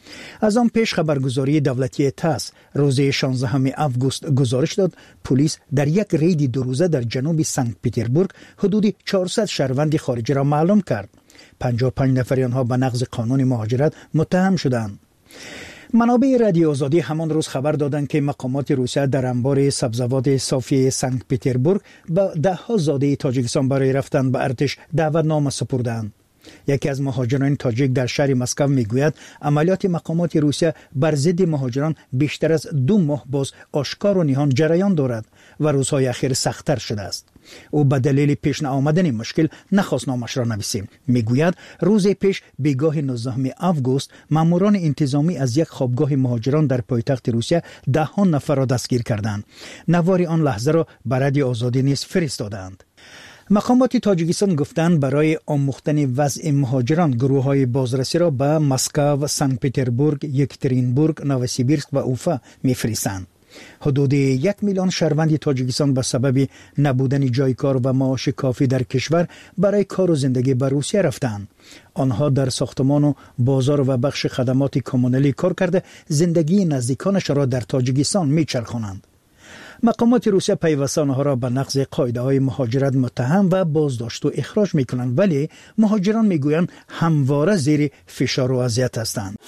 Speaker 23: از آن پیش خبرگزاری دولتی تاس روز 16 آگوست گزارش داد پلیس در یک رید 2 روزه در جنوب سنت پترزبورگ حدود 400 شهروند خارجی را معلوم کرد. 55 نفر آنها به نقض قانون مهاجرت متهم شدند. منابع رادیو آزادی همان روز خبر دادند که مقامات روسیه در انبار سبزوات صافی سنت پترزبورگ به ده‌ها زاده تاجیکستان برای رفتن به ارتش دعوتنامه سپردند. یکی از مهاجران تاجیک در شهر مسکو میگوید عملیات مقامات روسیه بر ضد مهاجران بیشتر از 2 ماه باز آشکار و نهان جریان دارد و روزهای اخیر سخت‌تر شده است. او به دلیل پیش نیامدن مشکل نخواست نامش را نویسیم. میگوید روز پیش بیگاه 19 آگوست ماموران انتظامی از یک خوابگاه مهاجران در پایتخت روسیه 10 نفر را دستگیر کردند. نوار آن لحظه را به رادیو آزادی نیز فرستادند. مقامات تاجیکستان گفتند برای آموختن وضع مهاجران گروه‌های بازرسی را به مسکو، سن پترزبورگ، یکترینبورگ، نوسیبیرسک و اوفا می‌فرستند. حدود 1 میلیون شهروند تاجیکستان به سبب نبودن جای کار و معاش کافی در کشور برای کار و زندگی به روسیه رفتند. آنها در ساختمان و بازار و بخش خدمات کمونالی کار کرده زندگی نزدیکانش را در تاجیکستان می‌چرخانند. مقامات روسیه پیوسته آنها را به نقض قاعده‌های مهاجرت متهم و بازداشت و اخراج می‌کنند، ولی مهاجران می‌گویند همواره زیر فشار و اذیت هستند.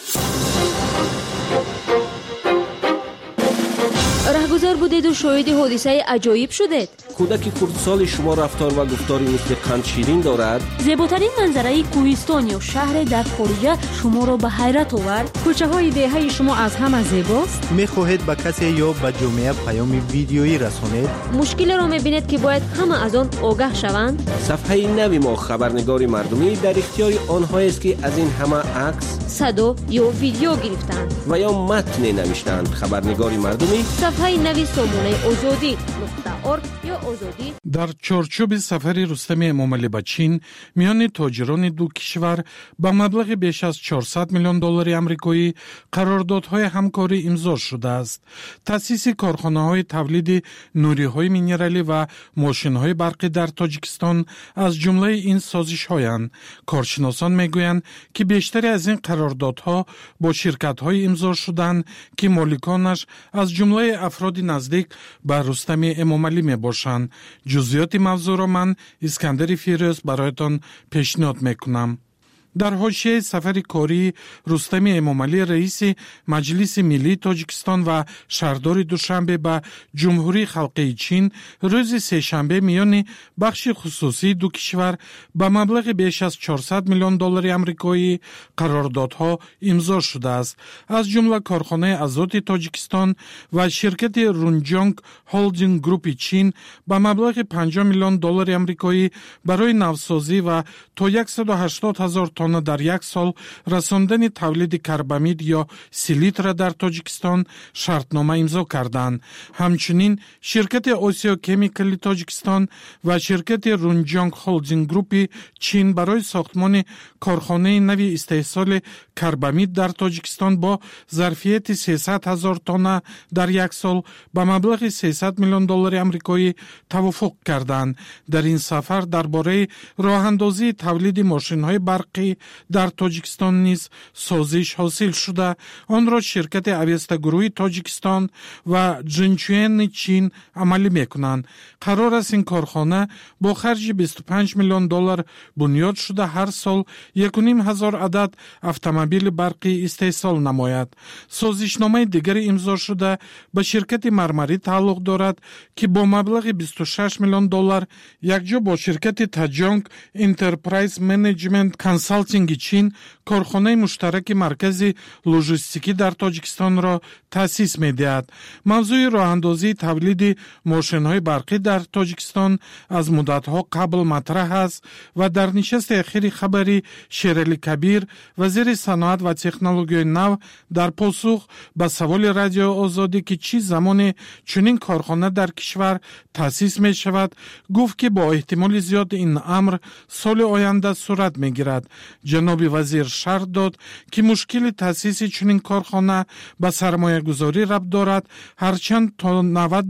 Speaker 9: رهگذر بودید و شاهد حادثه عجایب شدید.
Speaker 4: کودک خردسال شما رفتار و گفتاری مثل قند شیرین دارد.
Speaker 5: زیباترین منظره کوهستان یا شهر در خارج شما را به حیرت آورد.
Speaker 16: کوچه های دهه شما از همه زیباست.
Speaker 15: می‌خواهید به کسی یا به جامعه پیام ویدیویی رسانید؟
Speaker 9: مشکل را می‌بینید که باید همه از آن آگاه شوند.
Speaker 4: صفحه نوی ما خبرنگاری مردمی در اختیار آنها است که از این همه عکس،
Speaker 9: صدا یا ویدیو گرفتند
Speaker 4: و یا متن نوشتند. خبرنگاری مردمی
Speaker 9: صفحه نوی سامانه آزادی.org یا آزادی.
Speaker 7: در چارچوب سفر رستم امامعلی به چین میان تاجران دو کشور با مبلغ بیش از 400 میلیون دلار آمریکایی قراردادهای همکاری امضا شده است. تأسیس کارخانه‌های تولید نوری‌های مینرالی و ماشین‌های برقی در تاجیکستان از جمله این سازش‌هایند. کارشناسان میگویند که بیشتری از این قراردادها با شرکت‌های امضا شدند که مالکانش از جمله افراد نزدیک به رستم امامعلی میباشند. جزئیات موضوع را من اسکندر فیروز برایتان پیشنهاد میکنم. در حاشیه سفر کاری رستم امامعلی رئیس مجلس ملی تاجیکستان و شهردار دوشنبه به جمهوری خلقی چین روز سه‌شنبه میان بخش خصوصی دو کشور به مبلغ بیش از 400 میلیون دلار آمریکایی قراردادها امضا شده است. از جمله کارخانه آزاد تاجیکستان و شرکت رونجانگ هولدینگ گروپ چین به مبلغ 50 میلیون دلار آمریکایی برای نوسازی و تا 180,000 تن در یک سال رساندن تولید کربامید یا سیلیت را در تاجیکستان شرطنامه امضا کردند. همچنین شرکت آسیا کمیکال تاجیکستان و شرکت رونجانگ هولدینگ گروپ چین برای ساختمان کارخانه نوی استحصال کربامید در تاجیکستان با ظرفیت 300,000 تن در یک سال به مبلغ 300 میلیون دلار آمریکایی توافق کردند. در این سفر درباره راه‌اندازی تولید ماشین‌های برقی در تاجیکستان نیز سازش حاصل شده. آن را شرکت اویستا گروهی تاجیکستان و جنچوین چین عملی میکنند. قرار است این کارخانه با خرج 25 میلیون دلار بنیاد شده هر سال 1,500 عدد اتومبیل برقی استحصال نماید. سازشنامه دیگری امضا شده به شرکت مرمری تعلق دارد که با مبلغ 26 میلیون دلار یکجا با شرکت تاجانگ انترپرایز منیجمنت کنسالتینگ چین کارخانه مشترک مرکز لوجستیکی در تاجیکستان را تأسیس می‌دهد. موضوع راه‌اندازی تولید ماشین‌های برقی در تاجیکستان از مدت‌ها قبل مطرح است و در نشست اخیر خبری شیرعلی کبیر وزیر صنعت و تکنولوژی نو در پاسخ به سوال رادیو آزادی که چه زمان چنین کارخانه در کشور تأسیس می‌شود گفت که با احتمال زیاد این امر سال آینده صورت می‌گیرد. جناب وزیر شرح داد که مشکل تأسیس چنین کارخانه به سرمایه گذاری ربط دارد، هرچند تا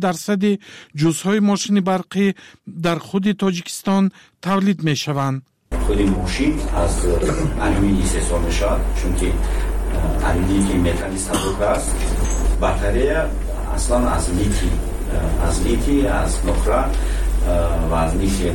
Speaker 7: 90% جزهای ماشین برقی در خود تاجیکستان تولید می شوند.
Speaker 8: خود ماشین از الومینی استحصال می شود، چون که الومینی که متل صندوق است، بطری اصلا از لیتی از نقره و از لیتی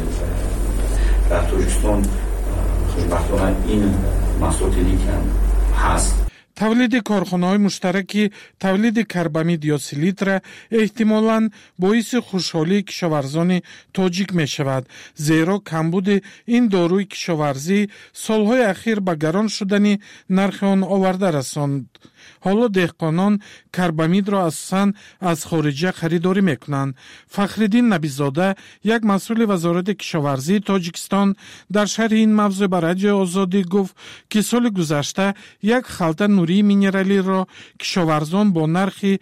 Speaker 8: در تاجیکستان خوشبختانه این محصولات لیتی هم هست.
Speaker 7: тавлиди корхонаҳои муштараки тавлиди карбамид ё селитра эҳтимолан боиси хушҳолии кишоварзони тоҷик мешавад, зеро камбуди ин доруи кишоварзӣ солҳои ахир ба гарон шудани нархи он оварда расонд. ҳоло деҳқонон карбамидро асосан аз хориҷа харидорӣ мекунанд. Фахриддин Набизода, як масъули вазорати кишоварзии Тоҷикистон, дар шарҳи ин мавзӯъ ба Радиои Озодӣ гуфт, ки соли гузашта як халта нурии минералиро кишоварзон бо нархи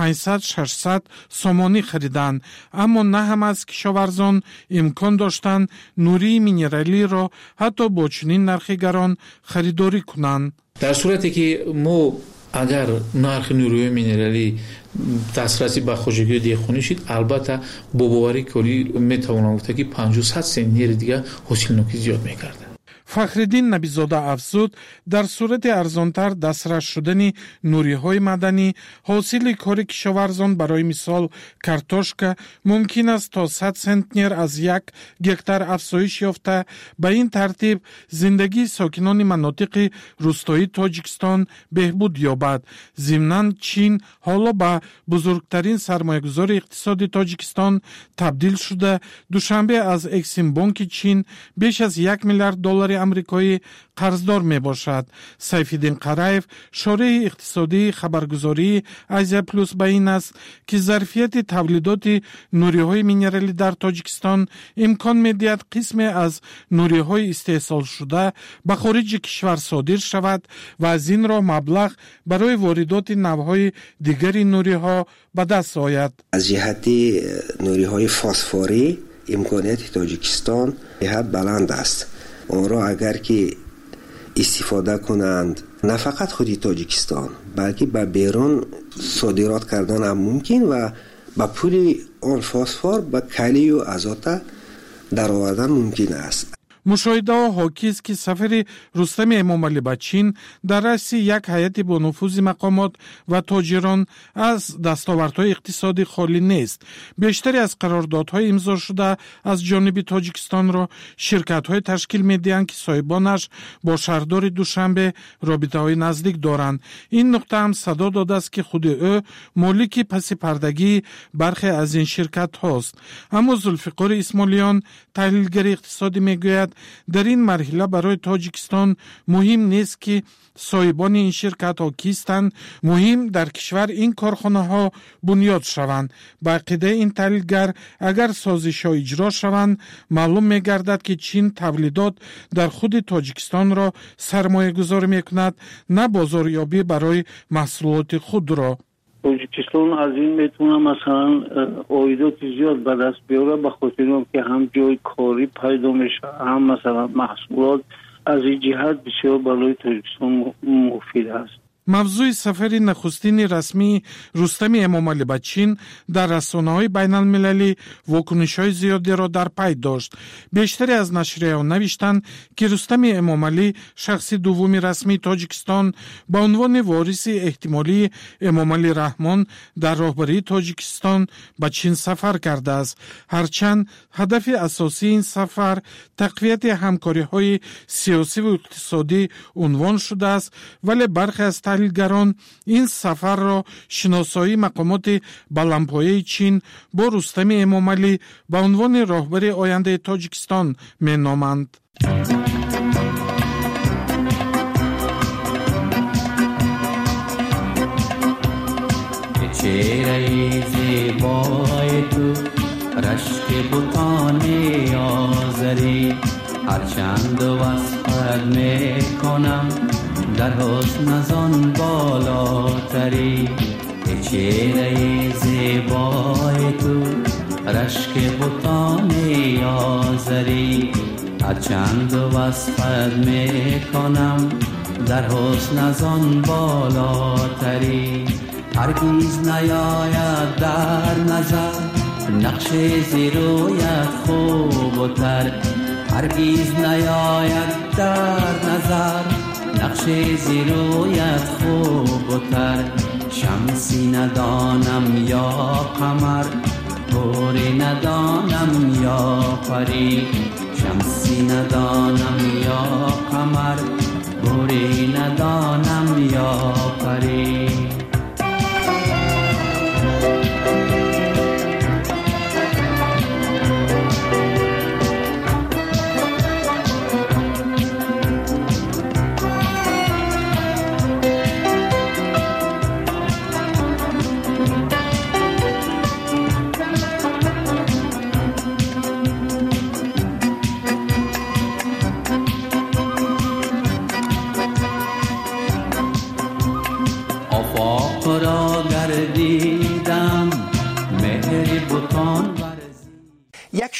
Speaker 7: 500-600 сомонӣ хариданд, аммо на ҳама аз кишоварзон имкон доштанд нурии минералиро ҳатто бо чунин нархи гарон харидорӣ кунанд.
Speaker 3: дар сурате ки мо агар нархи нуриҳои минералӣ дастрасӣ ба хоҷагии деҳқонӣ шид, албатта бо боварӣ корӣ метавонам гуфта ки 50-100 центнери дига ҳосилнокӣ зиёд мекардад.
Speaker 7: Фахриддин Набизода афзуд, дар сурати арзонтар дастрас шудани нуриҳои маданӣ, ҳосили кори кишоварзон барои мисол картошка мумкин аст то 100 центнер аз 1 гектар афзоиш ёфта, ба ин тартиб зиндагии сокинони манотиқи рӯстоии Тоҷикистон беҳбуд ёбад. Зимнан Чин ҳоло ба бузургтарин сармоягузори иқтисоди Тоҷикистон табдил шуда, душанбе аз Эксимбонки Чин беш аз $1 миллиард амрикоӣ қарздор мебошад. Сайфиддин Қараев, шории иқтисодии хабаргузории Азия Плюс ба ин аст, ки зарфияти тавлидоти нуриҳои минералӣ дар Тоҷикистон имкон медиҳад қисме аз нуриҳои истеҳсолшуда ба хориҷи кишвар содир шавад ва аз ин роҳ маблағ барои воридоти навъҳои дигари нуриҳо ба даст ояд.
Speaker 10: аз ҷиҳати нуриҳои фосфорӣ имконияти Тоҷикистон ниҳоят баланд аст. онро агар ки истифода кунанд, на фақат худи Тоҷикистон, балки ба берун содирот кардан ҳам мумкин ва ба пули он фосфор ба калию азота даровардан мумкин аст.
Speaker 7: мушоҳидаҳо ҳокист, ки сафари Рустами Эмомалӣ ба Чин дар раъси як ҳайати бо нуфузи мақомот ва тоҷирон аз дастовардҳои иқтисодӣ холӣ нест. бештари аз қарордодҳои имзошуда аз ҷониби Тоҷикистонро ширкатҳое ташкил медиҳанд, ки соҳибонаш бо шаҳрдори Душанбе робитаҳои наздик доранд. ин нуқта ҳам садо додааст, ки худи ӯ молики паси пардагии бархе аз ин ширкатҳост. аммо Зулфиқори Исмолиён, таҳлилгари иқтисодӣ, мегӯяд, дар ин марҳила барои Тоҷикистон муҳим нест, ки соҳибони ин ширкатҳо кистанд, муҳим дар кишвар ин корхонаҳо бунёд шаванд. Ба ақидаи ин таҳлилгар, агар созишҳо иҷро шаванд, маълум мегардад, ки Чин тавлидот дар худи Тоҷикистонро сармоягузорӣ мекунад, на бозорёбӣ барои маҳсулоти худро.
Speaker 11: Тоҷикистон аз ин метавона масалан оидоти зиёд ба даст биёра, ба хотири он ки ҳам ҷои корӣ пайдо мешавад, ҳам масалан маҳсулот. аз ин ҷиҳат бисёр барои Тоҷикистон муфид аст.
Speaker 7: мавзӯи сафари нахустини расмии Рустами Эмомалӣ ба Чин дар расонаҳои байналмилалӣ вокунишҳои зиёдеро дар пай дошт. бештаре аз нашрияҳо навиштанд, ки Рустами Эмомалӣ, шахси дуввуми расмии Тоҷикистон, ба унвони вориси эҳтимолии Эмомалӣ Раҳмон дар роҳбарии Тоҷикистон ба Чин сафар кардааст. ҳарчанд ҳадафи асосии ин сафар тақвияти ҳамкориҳои сиёсиву иқтисодӣ унвон шудааст, вале бархе аз таҳлилгарон ин сафарро шиносоии мақомоти баландпояи Чин бо Рустами Эмомалӣ ба унвони роҳбари ояндаи Тоҷикистон меноманд.
Speaker 12: چهره زیبای تو رشک بتان آزری هرچند وصفت میکنم در حسن ازان بالاتری چهره زیبای تو رشک بتان آزری هرچند وصفت میکنم در حسن ازان بالاتری هرگیز نیاید در نظر نقش زیرویت خوب و تر هرگیز نیاید در نظر نقش زیرویت خوب و تر شمسی ندانم یا قمر گوری ندانم یا پری شمسی ندانم یا قمر گوری ندانم یا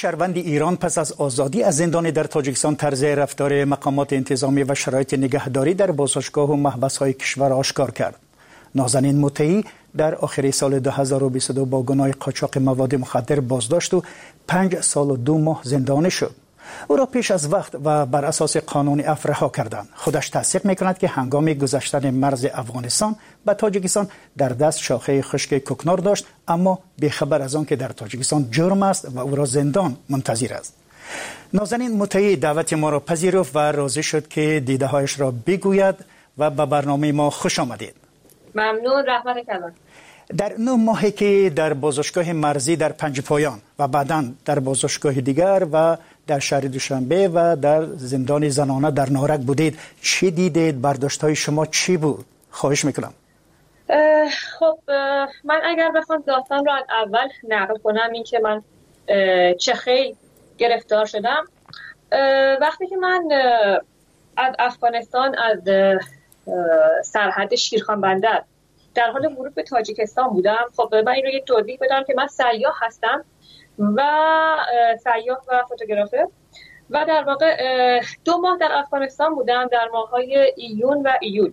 Speaker 23: شهروند ایران پس از آزادی از زندان در تاجیکستان طرز رفتار مقامات انتظامی و شرایط نگهداری در بازداشتگاه و محبس‌های کشور آشکار کرد. نازنین مطیعی در آخر سال 2022 با گناه قاچاق مواد مخدر بازداشت و 5 سال و 2 ماه زندانی شد. او را پیش از وقت و بر اساس قانون عفو رها کردند. خودش تصدیق می‌کند که هنگام گذشتن مرز افغانستان به تاجیکستان در دست شاخه خشک کوکنار داشت، اما بی‌خبر از آن که در تاجیکستان جرم است و او را زندان منتظر است. نازنین مطیعی دعوت ما را پذیرفت و راضی شد که دیده‌هایش را بگوید و به برنامه ما خوش آمدید.
Speaker 1: ممنون. رحمت کلان.
Speaker 23: در 9 ماهی که در بازداشتگاه مرزی در پنجپایان و بعداً در بازداشتگاه دیگر و در شهر دوشنبه و در زندان زنانه در نارک بودید، چی دیدید؟ برداشت‌های شما چی بود؟ خواهش میکنم.
Speaker 1: خب من اگر بخوام داستان را از اول نقل کنم، این که من چه خیلی گرفتار شدم. وقتی که من از افغانستان از سرحد شیرخان بندر در حال ورود به تاجیکستان بودم، خب من این رو یک توضیح بدم که من سیاح هستم و سیاح و فوتوگرافر و در واقع 2 ماه در افغانستان بودم، در ماه‌های ایون و ایول.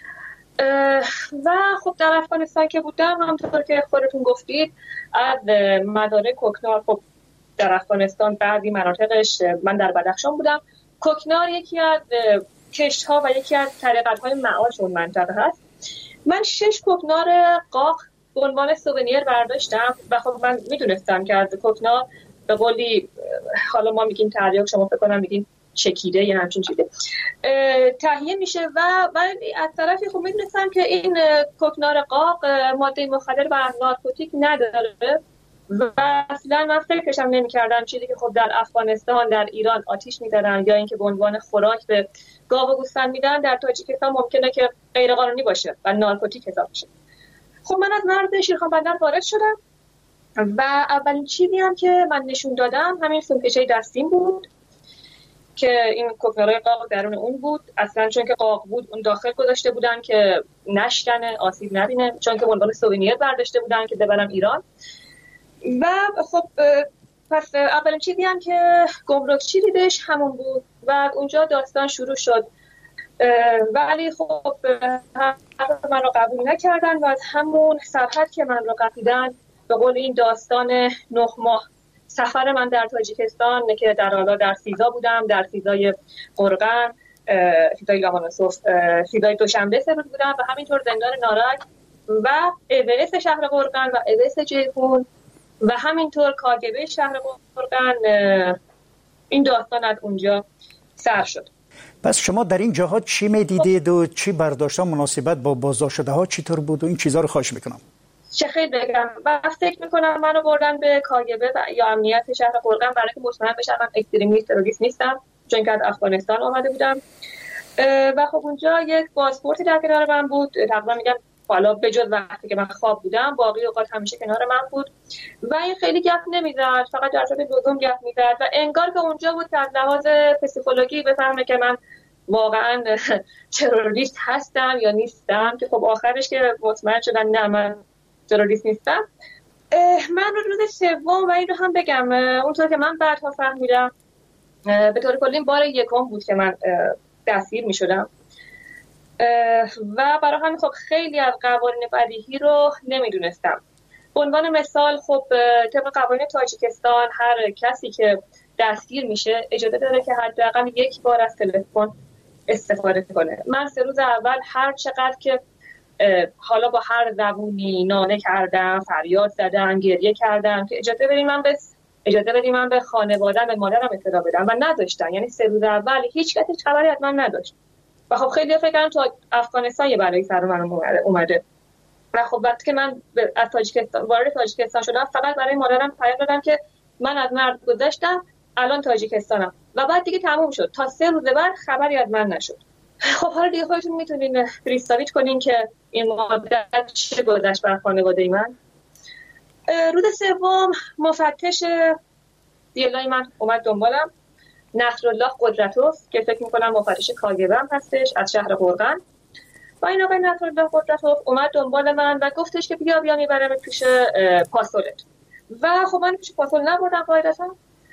Speaker 1: و خب در افغانستان که بودم، همونطور که خودتون گفتید، از مزارع کوکنار، خب در افغانستان بعضی مناطقش، من در بدخشان بودم، کوکنار یکی از کشت‌ها و یکی از طریقت‌های معاش اون منطقه هست. من 6 کوکنار قاق به عنوان سوونیر برداشتم و خب من میدونستم که از کوکنار به قولی، حالا ما میگیم تریاک، شما فکر کنم میگین چکیده یا همچین چیزی، تهیه میشه و از طرفی خب میدونستم که این کوکنار قاق ماده مخدر و نارکوتیک نداره و اصلا من فکرشم نمی‌کردم چیزی که خب در افغانستان، در ایران آتیش می‌زدن یا اینکه به عنوان خوراک به گاو و گوسفند میدن، در تاجیکستان ممکنه که غیر قانونی باشه و نارکوتیک حساب بشه. خب من از مرز شیرخان بندر وارد شدم و اولین چیزی هم که من نشون دادم همین سومکشه دستیم بود که این کوکنارای قاق درون اون بود. اصلا چون که قاق بود اون داخل گذاشته بودن که نشکنه، آسیب نبینه، چون که به عنوان سوونیر برداشته بودن که ببرم ایران. و خب پس اولین چیزی هم که گمرکچی دیدش همون بود و اونجا داستان شروع شد. ولی خب من رو قبول نکردن و از همون سرحد که من رو قپیدن، به قول این داستان 9 ماه سفر من در تاجیکستان که در حالا در سیزا بودم، در سیزای قرغن، سیزای لاهانوسوف، سیزای دوشنبه 3 روز بودم و همینطور زندان نارک و اویس شهر قرغن و اویس جیهون و همینطور کاگبه شهر قرغن. این داستان از اونجا سر شد.
Speaker 23: پس شما در این جاها چی میدیدید و چی برداشتان مناسبت با بازداشت شده ها چطور بود و این چیزها رو خواهش میکنم؟
Speaker 1: چه خیلی بگم و فکر میکنم منو بردن به کاگبه یا امنیت شهر قرغن برای که مطمئن بشم من اکستریمیست تروریست نیستم، چون که از افغانستان آمده بودم. و خب اونجا یک پاسپورتی در کنار من بود، تقریبا میگم حالا به جز وقتی که من خواب بودم باقی اوقات همیشه کنار من بود و این خیلی گپ نمیزد، فقط در صورت لزوم گپ میزد و انگار که اونجا بود که از لحاظ پسیکولوژی بفهمه که من واقعا تروریست هستم یا نیستم، که خب آخرش که مطمئن شدن نه من تروریست نیستم. من روز سوم و این رو هم بگم اونطور که من بعدها فهمیدم به طور کلی بار یکم بود که من دستگیر میشدم و برای همین خب خیلی از قوانین بدیهی رو نمیدونستم. به عنوان مثال خب طبق قوانین تاجیکستان هر کسی که دستگیر میشه اجازه داره که حداقل 1 بار از تلفن استفاده کنه. من 3 روز اول هر چقدر که حالا با هر زبونی ناله کردم، فریاد زدم، گریه کردم که اجازه بدیم من به خانواده‌ام، به مادرم اطلاع بدم و نذاشتن. یعنی 3 روز اول هیچ کسی خبری از من نداشت و خب خیلی فکر کردم تو افغانستان یه بلایی سر من اومده و خب وقتی که من از تاجیکستان وارد تاجیکستان شدم فقط برای مادرم پیام دادم که من از مرز گذشتم، الان تاجیکستانم و بعد دیگه تموم شد. تا 3 روز بعد خبری از من نشد. خب حالا دیگه خودتون میتونین پریستاویچ کنین که این مدت چه گذشت بر خانواده من. روز سوم مفتش دیلای من اومد دنبالم، نصرالله قدرتوف که فکر میکنم مفتش کاگبه هم هستش از شهر قرغن و این آقای نصرالله قدرتوف اومد دنبال من و گفتش که بیا میبرم پیش پاسولت و خب من پیش پاسول نبردم قاعدتا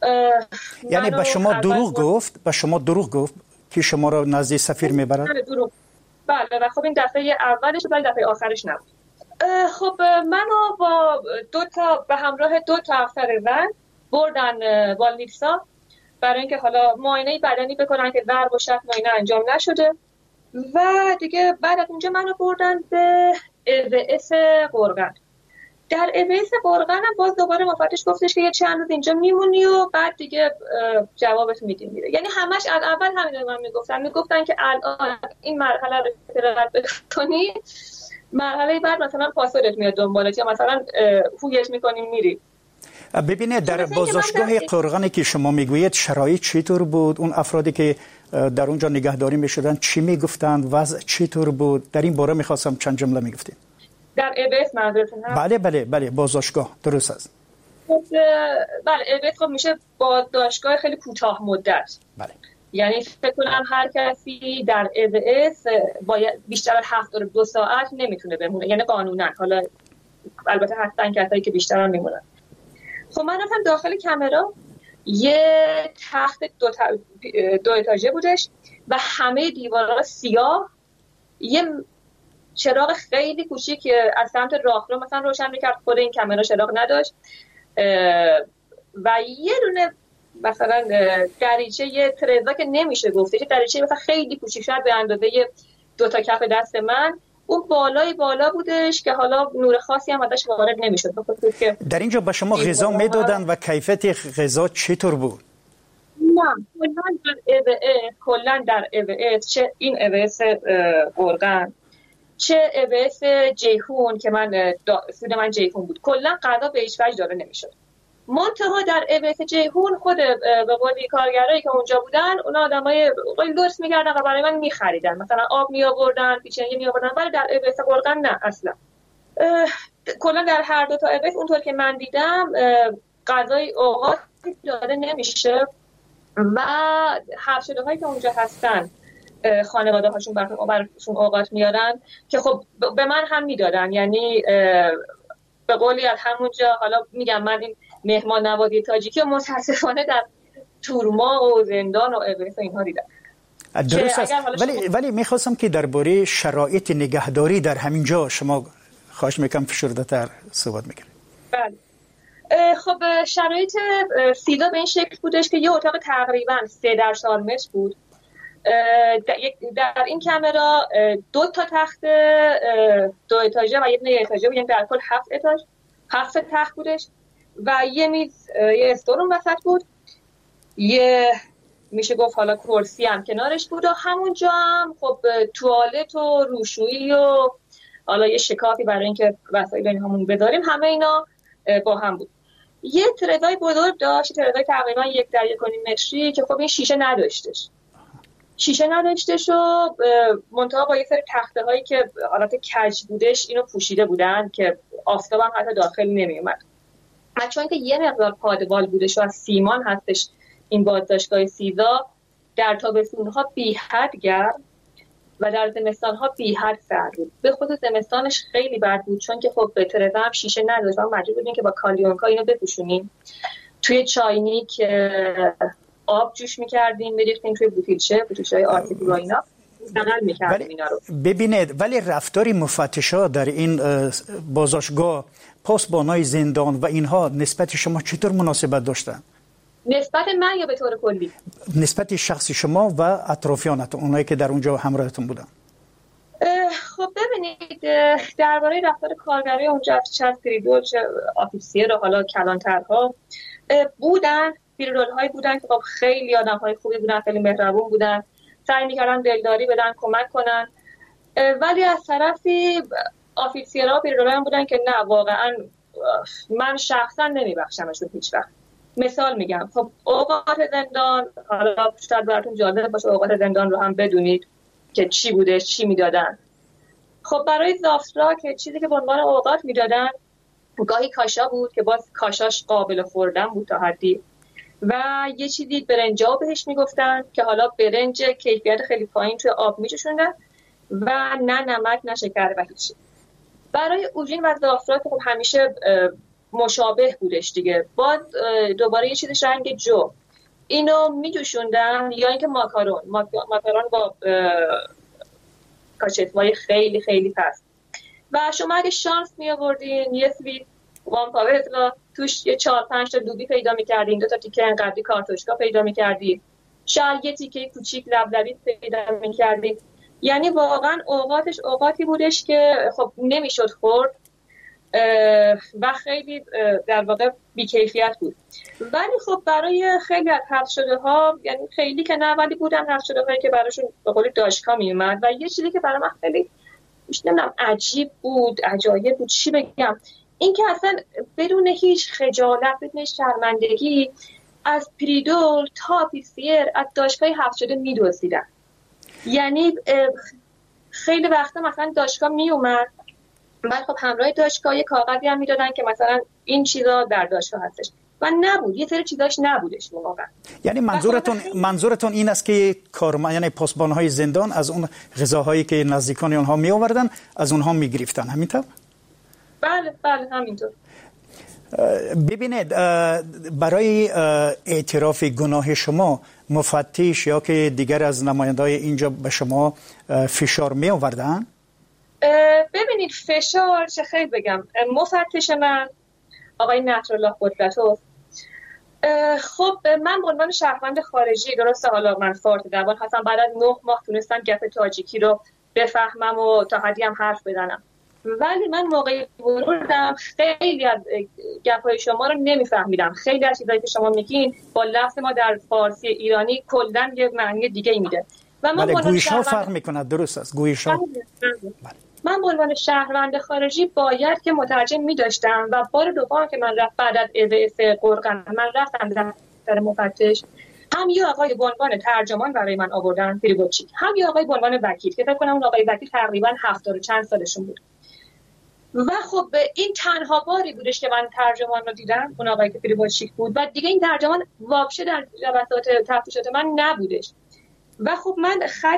Speaker 23: یعنی به شما دروغ گفت که شما را نزد سفیر میبرد؟
Speaker 1: بله و خب این دفعه اولش ولی دفعه آخرش نبود. خب منو با به همراه 2 افسر زن بردن والنیتسا برای اینکه حالا معاینه بدنی بکنن که ضرب و شتم معاینه انجام نشده و دیگه بعد از اونجا منو بردن به EWS قرغن. در EWS قرغن هم باز دوباره مفتش گفتش که یه چند روز اینجا میمونی و بعد دیگه جوابت میدیم میره. یعنی همش از اول همین من میگفتن که الان این مرحله رو رد بکنی، مرحله بعد مثلا پاسپورتت میاد دنبالت یا مثلا هویت میکنیم میری.
Speaker 23: ببینید در بازداشتگاه قرغنی که شما میگویید شرایط چطور بود؟ اون افرادی که در اونجا نگهداری میشدن چی میگفتند؟ وضع چطور بود؟ در این باره میخواستم چند جمله میگفتید.
Speaker 1: در EWS منظورتون هست؟
Speaker 23: بله بازداشتگاه درست است.
Speaker 1: بله EWS خب میشه بازداشتگاه خیلی کوتاه مدت.
Speaker 23: بله.
Speaker 1: یعنی فکر کنم هر کسی در EWS باید بیشتر از 72 ساعت نمیتونه بمونه، یعنی قانونا. حالا البته هستن کسایی که بیشتر هم میمونن. خب من رفتم داخل کامرا، یه تخت 2 اتاژه بودش و همه دیوارا سیاه، یه چراغ خیلی کوچیک که از سمت راهرو مثلا روشن میکرد، خود این کامرا چراغ نداشت و یه دونه مثلا دریچه، یه ترزا که نمیشه گفته، یه دریچه مثلا خیلی کوچیک شد به اندازه 2 کف دست من، اون بالا بودش که حالا نور خاصی هم ازش وارد نمیشد.
Speaker 23: در اینجا به شما غذا میدادن و کیفیت غذا چطور بود؟
Speaker 1: نه کلا در EWS چه این EWS قرغن چه EWS جیهون که من سود من جیهون بود، کلا غذا به هیچ وجه داده نمیشد. منتها در EWS جیهون خود به قولی کارگرایی که اونجا بودن، اونا آدمای خیلی درست می‌کردن و برای من می‌خریدن، مثلا آب می‌آوردن، پیچنگی می‌آوردن، ولی در EWS قرغن نه اصلا. کلا در هر 2 تا EWS اونطور که من دیدم غذای اوقات داده نمیشه و حبس شده‌هایی که اونجا هستن خانواده‌هاشون براشون اوقات میارن که خب به من هم میدادن. یعنی به قولی از همونجا، حالا میگم من این مهمان نوازی تاجیکی و متاسفانه در تورما و زندان و EWS اینها دیدم.
Speaker 23: درست است. ولی میخواستم که درباره شرایط نگهداری در همین جا شما خواهش میکنم فشرده‌تر صحبت میکنید.
Speaker 1: بله. خب شرایط سیلا به این شکل بودش که یه اتاق تقریبا 3 در 4 متر بود. در این کامرا 2 تخت 2 اتاژه و 1 اتاژه بود، یعنی در کل 7 تخت بودش و یه میز، یه استورون وسط بود، یه میشه گفت حالا کرسی هم کنارش بود و همونجا هم خب توالت و روشویی و حالا یه شکافی برای اینکه وسایل اینهامون بذاریم، همه اینا با هم بود. یه ترزای بزرگ داشت، ترزای تقریبا 1 در 1.5 متری که خب این شیشه نداشتش و منتها با یه سری تخته هایی که حالت کج بودش اینو پوشیده بودن که آفتاب هم حتی داخل نمی اومد. چون که یه مقدار پادبال بودش و از سیمان هستش این بازداشتگاه سیزا، در تابستون ها بی حد گرم و در زمستان ها بی حد سرد بود. به خصوص زمستانش خیلی بد بود چون که خب به ترزا هم شیشه نداشت و مجبور بودیم که با کالیونکا اینو بپوشونیم. توی چاینیک آب جوش می‌کردیم، می‌ریختیم توی بوتیلچه‌های آرتیفی و اینا نقل می‌کردیم اینا رو.
Speaker 23: ببینید ولی رفتار مفتشا در این بازداشتگاه، پاسبانای زندان و اینها نسبت شما چطور مناسبت داشتن؟
Speaker 1: نسبت من یا به طور کلی؟
Speaker 23: نسبت شخصی شما و اطرافیانتون، اونایی که در اونجا همراهتون بودن.
Speaker 1: خب ببینید درباره رفتار کارگرای اونجا، چه پریدول چه آفیسیر و حالا کلانترها بودن، پیرول‌هایی بودن که خب خیلی آدم‌های خوبی بودن، خیلی مهربون بودن، سعی می‌کردن دلداری بدن، کمک کنن. ولی از طرفی آفیسرها پیرول‌ها بودن که نه واقعا من شخصا نمیبخشمشون هیچ وقت. مثال میگم، خب اوقات زندان، حالا شاید براتون جالب باشه اوقات زندان رو هم بدونید که چی بوده، چی میدادن. خب برای زافترا که چیزی که به عنوان اوقات میدادن گاهی کاشا بود که باز کاشاش قابل خوردن بود تا حدی، و یه چیزی برنجا بهش میگفتن که حالا برنج کیفیت خیلی پایین توی آب میجوشوندن و نه نمک نه شکر و هیچ. برای اوژین و زافترا که خب همیشه مشابه بودش دیگه. باز دوباره یه چیزش رنگ جو اینو میجوشوندن، یا اینکه ماکارون با کاچتوای خیلی خیلی پست. و شما اگه شانس می آوردین یه سویت وان پاور توش یه 4-5 تا دوبی پیدا می‌کردین، 2 تا تیکه انقدری کارتوشکا پیدا می‌کردین، شاید یه تیکه کوچیک لبلبی پیدا می‌کردین. یعنی واقعا اوقاتی بودش که خب نمیشد خورد و خیلی در واقع بی‌کیفیت بود. ولی خب برای خیلی از حذف شده ها، یعنی خیلی که نه ولی بودن حذف شده هایی که براشون به قول داشکا میومد. و یه چیزی که برای من خیلی نمیدونم عجیب بود، عجایب بود، چی بگم، این که اصلا بدون هیچ خجالت، بدون شرمندگی از پریدول تا پیسیر از داشکای حذف شده میدوزیدن. یعنی خیلی وقتا مثلا داشکا میومد، بعد خب همراه داشکا یه کاغذی هم میدادن که مثلا این چیزا در داشکا هستش و نبود، یه سری چیزاش نبودش واقعا.
Speaker 23: یعنی منظورتون این است که یعنی پاسبان‌های زندان از اون غذاهایی که نزدیکان اونها می آوردن از اونها می گرفتن، همینطور؟
Speaker 1: بله همینطور.
Speaker 23: ببینید برای اعتراف گناه شما مفتش یا که دیگر از نماینده‌های اینجا به شما فشار می آوردن؟
Speaker 1: ببینید فشار چه خیلی بگم، مفتش من آقای نصرالله قدرتوف، خب من به عنوان شهروند خارجی، درسته حالا من فارسی زبان هستم، بعد از 9 ماه تونستم گپ تاجیکی رو بفهمم و تا حدی هم حرف بزنم، ولی من موقعی ورودم خیلی از گپ‌های شما رو نمیفهمیدم. خیلی از چیزایی که شما میگین با لفظ ما در فارسی ایرانی کلاً یه معنی دیگه ای میده و من
Speaker 23: گویش‌ها فرق میکنه. درست است، گویش‌ها.
Speaker 1: من به عنوان شهروند خارجی باید که مترجم می‌داشتم و بار دوم که من بعد از اضافه قرقن من رفتم در مفتش، هم یه آقای به عنوان ترجمان برای من آوردن پریبوچیک، هم یه آقای به عنوان وکیل که فکر کنم اون آقای وکیل تقریبا 70 و چند سالشون بود. و خب این تنها باری بودش که من ترجمان رو دیدم، اون آقای که پریبوچیک بود و دیگه این ترجمان واقشه در جلسات تفتیشات من نبودش. و خب من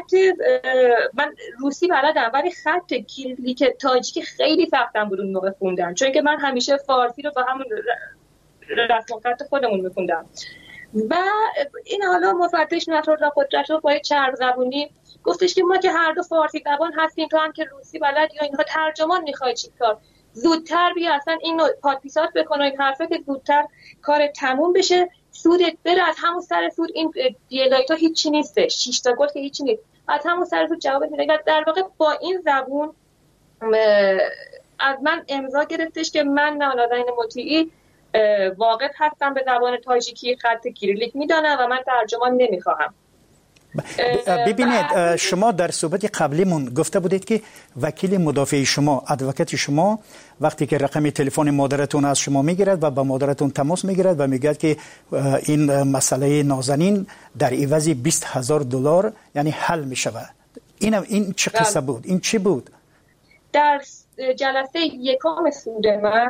Speaker 1: روسی بلدم ولی خط کیریلیک تاجیکی خیلی سختم بود اون موقع خوندن، چون که من همیشه فارسی رو با همون رسم خط خودمون میخوندم. و این حالا مفتش نصرالله قدرتوف با چرب زبونی گفتش که ما که هر دو فارسی زبان هستیم، تو هم که روسی بلد یا اینها ترجمان میخوای چیکار، زودتر بیا اصلا اینو پادپیسات بکن و این حرفه که زودتر کار تموم بشه، سودت بره از همون سر سود، این دیلایتا هیچی نیسته، 6 تا گل که هیچی نیست، از همون سر سود جواب میده. در واقع با این زبون از من امضا گرفتش که من نازنین مطیعی واقف هستم به زبان تاجیکی، خط کیریلیک میدانم و من ترجمان نمیخواهم.
Speaker 23: ببینید شما در صحبت قبلیمون گفته بودید که وکیل مدافع شما، ادوکات شما، وقتی که رقم تلفن مادرتون از شما میگیرد و با مادرتون تماس میگیرد و میگه که این مسئله نازنین در عوض $20,000 یعنی حل میشود، این چه قصه بود؟ این چی بود؟
Speaker 1: در جلسه یکم سود من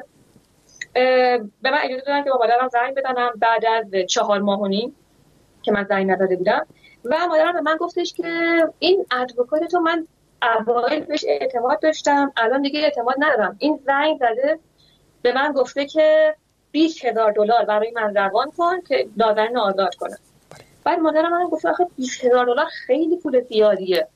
Speaker 1: به من اجازه دادن که با مادرم زنگ بزنم بعد از 4 ماه و نیم که من زنگ نداده بودم و مادرم به من گفتش که این ادوکات تو من اوایل بهش اعتماد داشتم، الان دیگه اعتماد ندارم، این زنگ زده به من گفته که $20,000 برای من روان کن که نازنین آزاد کنم. بعد مادرم من گفت آخه $20,000 خیلی پول زیادیه،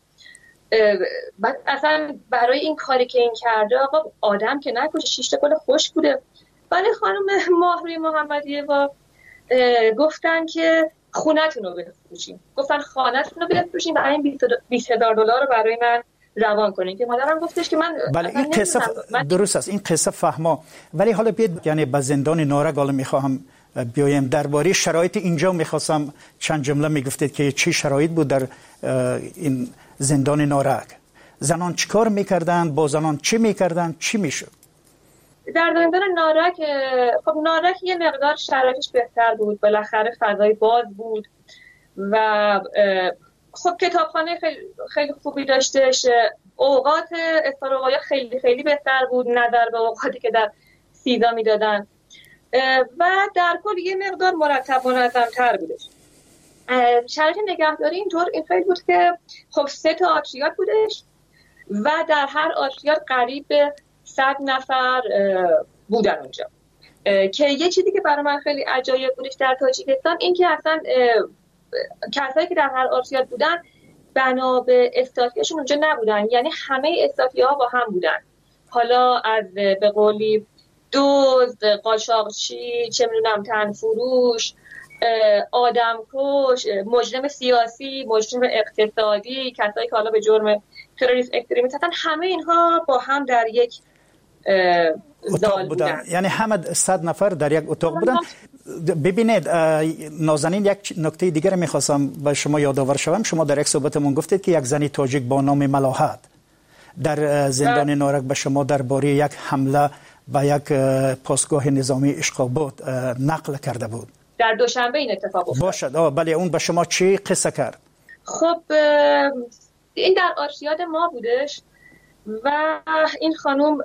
Speaker 1: بعد اصلا برای این کاری که این کرده آقا آدم که نکشه، 6 تا گل خوش بوده. ولی خانم ماهروی محمدیه با گفتن که خونتون رو بفروشین، گفتن خانه‌تون رو بفروشین و این $20,000 رو برای من روان کنین که مادرم گفتش که من
Speaker 23: بله این قصه درست است، این قصه فهما. ولی حالا بیاد یعنی به زندان نارک حالا میخواهم بیایم درباره شرایط اینجا، میخواستم چند جمله میگفتید که چی شرایط بود در این زندان نارک، زنان چیکار میکردن، با زنان چی میکردن، چی میشد
Speaker 1: در زندان نارک؟ خب نارک یه مقدار شرایطش بهتر بود، بالاخره فضای باز بود و خب کتابخانه خیلی خوبی داشتش، اوقات افطار و غذا خیلی خیلی بهتر بود نظر به اوقاتی که در سیدا میدادن و در کل یه مقدار مرتب و منظم‌تر بودش. شرایط نگهداری این خیلی بود که خب 3 تا آتریات بودش و در هر آتریات قریب به 100 نفر بودن اونجا که یه چیزی که برای من خیلی عجایب بودش در تاجیکستان این که اصلا کسایی که در هر آرشیاد بودن بنا به استاتیاشون اونجا نبودن، یعنی همه استاتیاها با هم بودن، حالا از به قولی دزد، قاچاقچی، چه میدونم تنفروش، آدمکش، مجرم سیاسی، مجرم اقتصادی، کسایی که حالا به جرم تروریسم اکستریمیست هستن، همه اینها با هم در یک
Speaker 23: اتاق بودن. یعنی همه 100 نفر در یک اتاق بودن. ببینید نازنین، یک نکته دیگر میخواستم به شما یادآور شوم. شما در یک صحبتمون گفتید که یک زنی تاجیک با نام ملاحت در زندان نارک به شما درباره یک حمله به یک پاسگاه نظامی اشقاباد نقل کرده بود.
Speaker 1: در دوشنبه این اتفاق افتاد.
Speaker 23: باشد. بله، اون به شما چی قصه کرد؟
Speaker 1: خب این در آرشیاد ما بودش و این خانم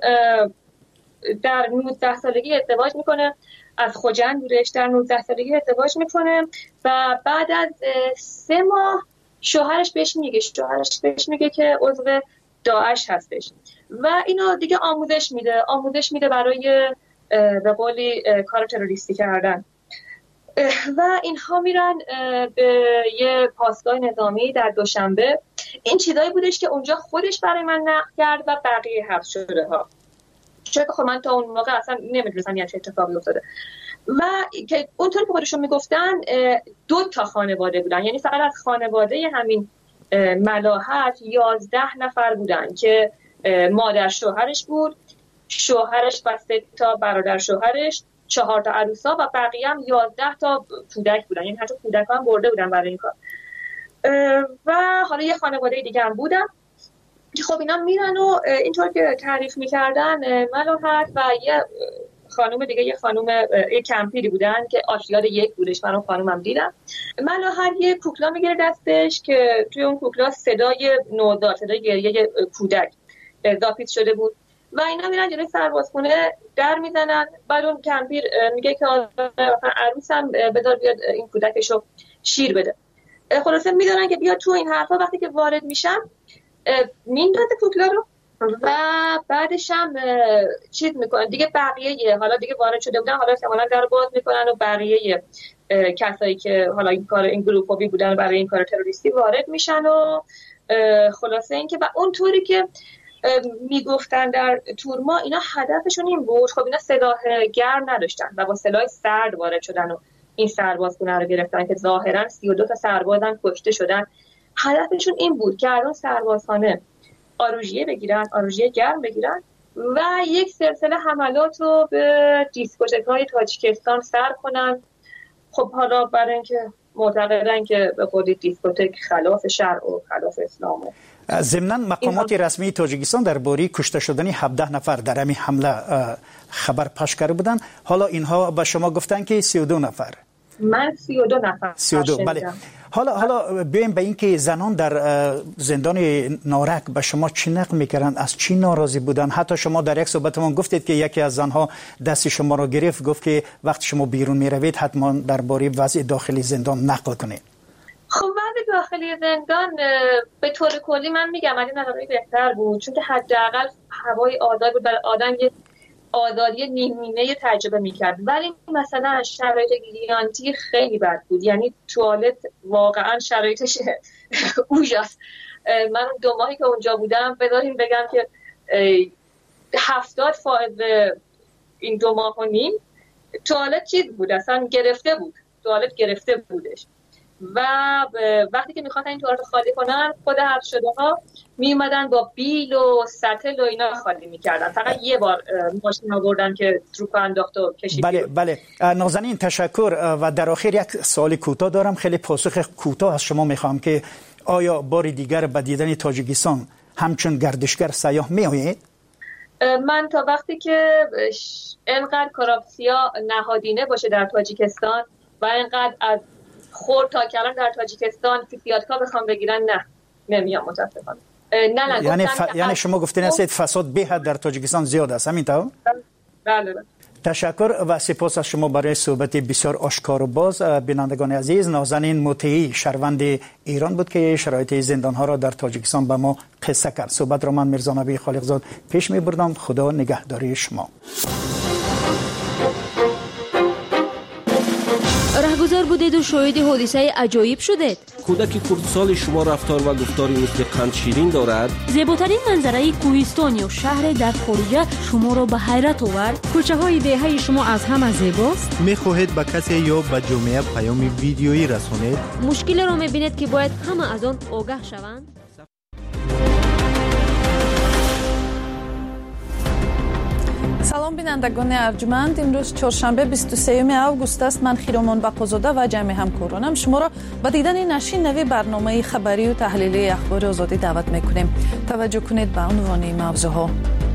Speaker 1: در 19 سالگی ازدواج میکنه، از خوجند بودش، در 19 سالگی ازدواج میکنه و بعد از 3 ماه شوهرش بهش میگه که عضو داعش هستش و اینو دیگه آموزش میده برای به قولی کار تروریستی کردن و اینها میرن به یه پاسگاه نظامی در دوشنبه. این چیزایی بودش که اونجا خودش برای من نقل کرد و بقیه حبس شده ها، چون خب من تا اون موقع اصلا نمیدونستم یه چه اتفاقی افتاده و که اونطور که خودشون میگفتن 2 تا خانواده بودن، یعنی فقط از خانواده همین ملاحت 11 نفر بودن که مادر شوهرش بود، شوهرش و 3 تا برادر شوهرش، 4 تا عروسا و بقیه هم 11 تا کودک بودن، یعنی حتی کودک هم برده بودن برای این کار. و حالا یه خانواده دیگه هم بودن که خب اینا میرن و اینطور که تعریف میکردن ملاحت و یه خانم دیگه، یه کمپیری بودن که آرشیاد 1 بودش، من اون خانومم دیدم. ملاحت یه کوکلا میگیره دستش که توی اون کوکلا صدای نوزاد، صدای گریه کودک اضافه شده بود و اینا میرن جلوی سربازخونه در میزنن. بعد اون کمپیر میگه که عروسم بذار بیاد این کودکشو شیر بده. خلاصه میدونن که بیاد تو این حرفا. وقتی که وارد میشن میندازه کوکلا رو و بعدش هم چیز میکنن دیگه، بقیه حالا دیگه وارد شده بودن، حالا احتمالاً در باز میکنن و بقیه کسایی که حالا این گروپی بودن برای این کار تروریستی وارد میشن و خلاصه این که و اونطوری که میگفتن در تورما اینا هدفشون این بود. خب اینا سلاح گرم نداشتن و با سلاح سرد وارد شدن و این سربازخونه رو گرفتن که ظاهرا 32 تا سربازن کشته شدن. هدفشون این بود که از اون سربازخانه آروژیه بگیرن، آروژیه گرم بگیرن و یک سلسله حملات رو به دیسکوتک‌های تاجیکستان سر کنن. خب حالا برای اینکه معتقدن که به خود دیسکوتک خلاف شرع و خلاف اسلام.
Speaker 23: ضمناً مقامات رسمی تاجیکستان درباره کشته شدن 17 نفر در همین حمله خبر پخش کرده بودند. حالا اینها به شما گفتن که 32 نفر.
Speaker 1: من 32 نفر.
Speaker 23: 32 بله. حالا بیایم به این که زنان در زندان نارک به شما چی نقل میکردن، از چی ناراضی بودن؟ حتی شما در یک صحبتمون گفتید که یکی از زنها دست شما رو گرفت، گفت که وقتی شما بیرون میروید حتما درباره وضع داخلی زندان نقل کنید.
Speaker 1: خب وضع داخلی زندان به طور کلی من میگم از این نظر بهتر بود، چون که حداقل هوای آزاد بود، برای آدم یه آزادی نیمه تجربه میکرد. ولی مثلا شرایط گیلانتی خیلی بد بود، یعنی توالت واقعا شرایطش اوجاست. من 2 ماهی که اونجا بودم بذاریم بگم که 70% این 2 ماه و نیم توالت چیز بود، اصلا گرفته بود، توالت گرفته بودش و وقتی که میخواستن این توالت خالی کنن خود حبس شده ها می اومدن با بیل و سطل و اینا خالی میکردن. فقط یه بار ماشین آوردن که تروپ انداخت و کشید.
Speaker 23: بله نازنین تشکر. و در آخر یک سوال کوتاه دارم، خیلی پاسخ کوتاه از شما میخوام که آیا بار دیگر به دیدن تاجیکستان همچون گردشگر سیاح میآیید؟
Speaker 1: من تا وقتی که اینقدر کراپسیا نهادینه باشه در تاجیکستان و اینقدر از خورد تا کلان در تاجیکستان فیزیاتکا بخوام بگیرن نمیام متاسفانه.
Speaker 23: یعنی شما گفتین هستید فساد به حد در تاجیکستان زیاد است، همینطور؟
Speaker 1: بله.
Speaker 23: تشکر و سپاس از شما برای صحبت بسیار آشکار و باز. بینندگان عزیز، نازنین مطیعی شهروند ایران بود که شرایط زندان‌ها را در تاجیکستان به ما قصه کرد. صحبت را من میرزا نبی خالقزاد پیش می‌بردم. خدا نگهداری شما.
Speaker 9: برگزار بودید و شاهد حادثه عجایب شدید.
Speaker 4: کودک خردسال شما رفتار و گفتاری مثل قند شیرین دارد.
Speaker 5: زیباترین منظره کوهستان یا شهر در خارج شما را به حیرت آورد.
Speaker 16: کوچه های دهه شما از همه زیباست.
Speaker 15: میخواهید به کسی یا به جامعه پیام ویدیویی رسانید؟
Speaker 9: مشکل را میبینید که باید همه از آن آگاه شوند.
Speaker 6: салом бинандагони арҷуманд, имрӯз чоршанбе 23 август аст. ман хиромон бақозода ва ҷамъи ҳамкоронам шуморо ба дидани нашри нави барномаи хабарию таҳлилии ахбори озодӣ даъват мекунем. таваҷҷӯҳ кунед ба унвони мавзӯъҳо.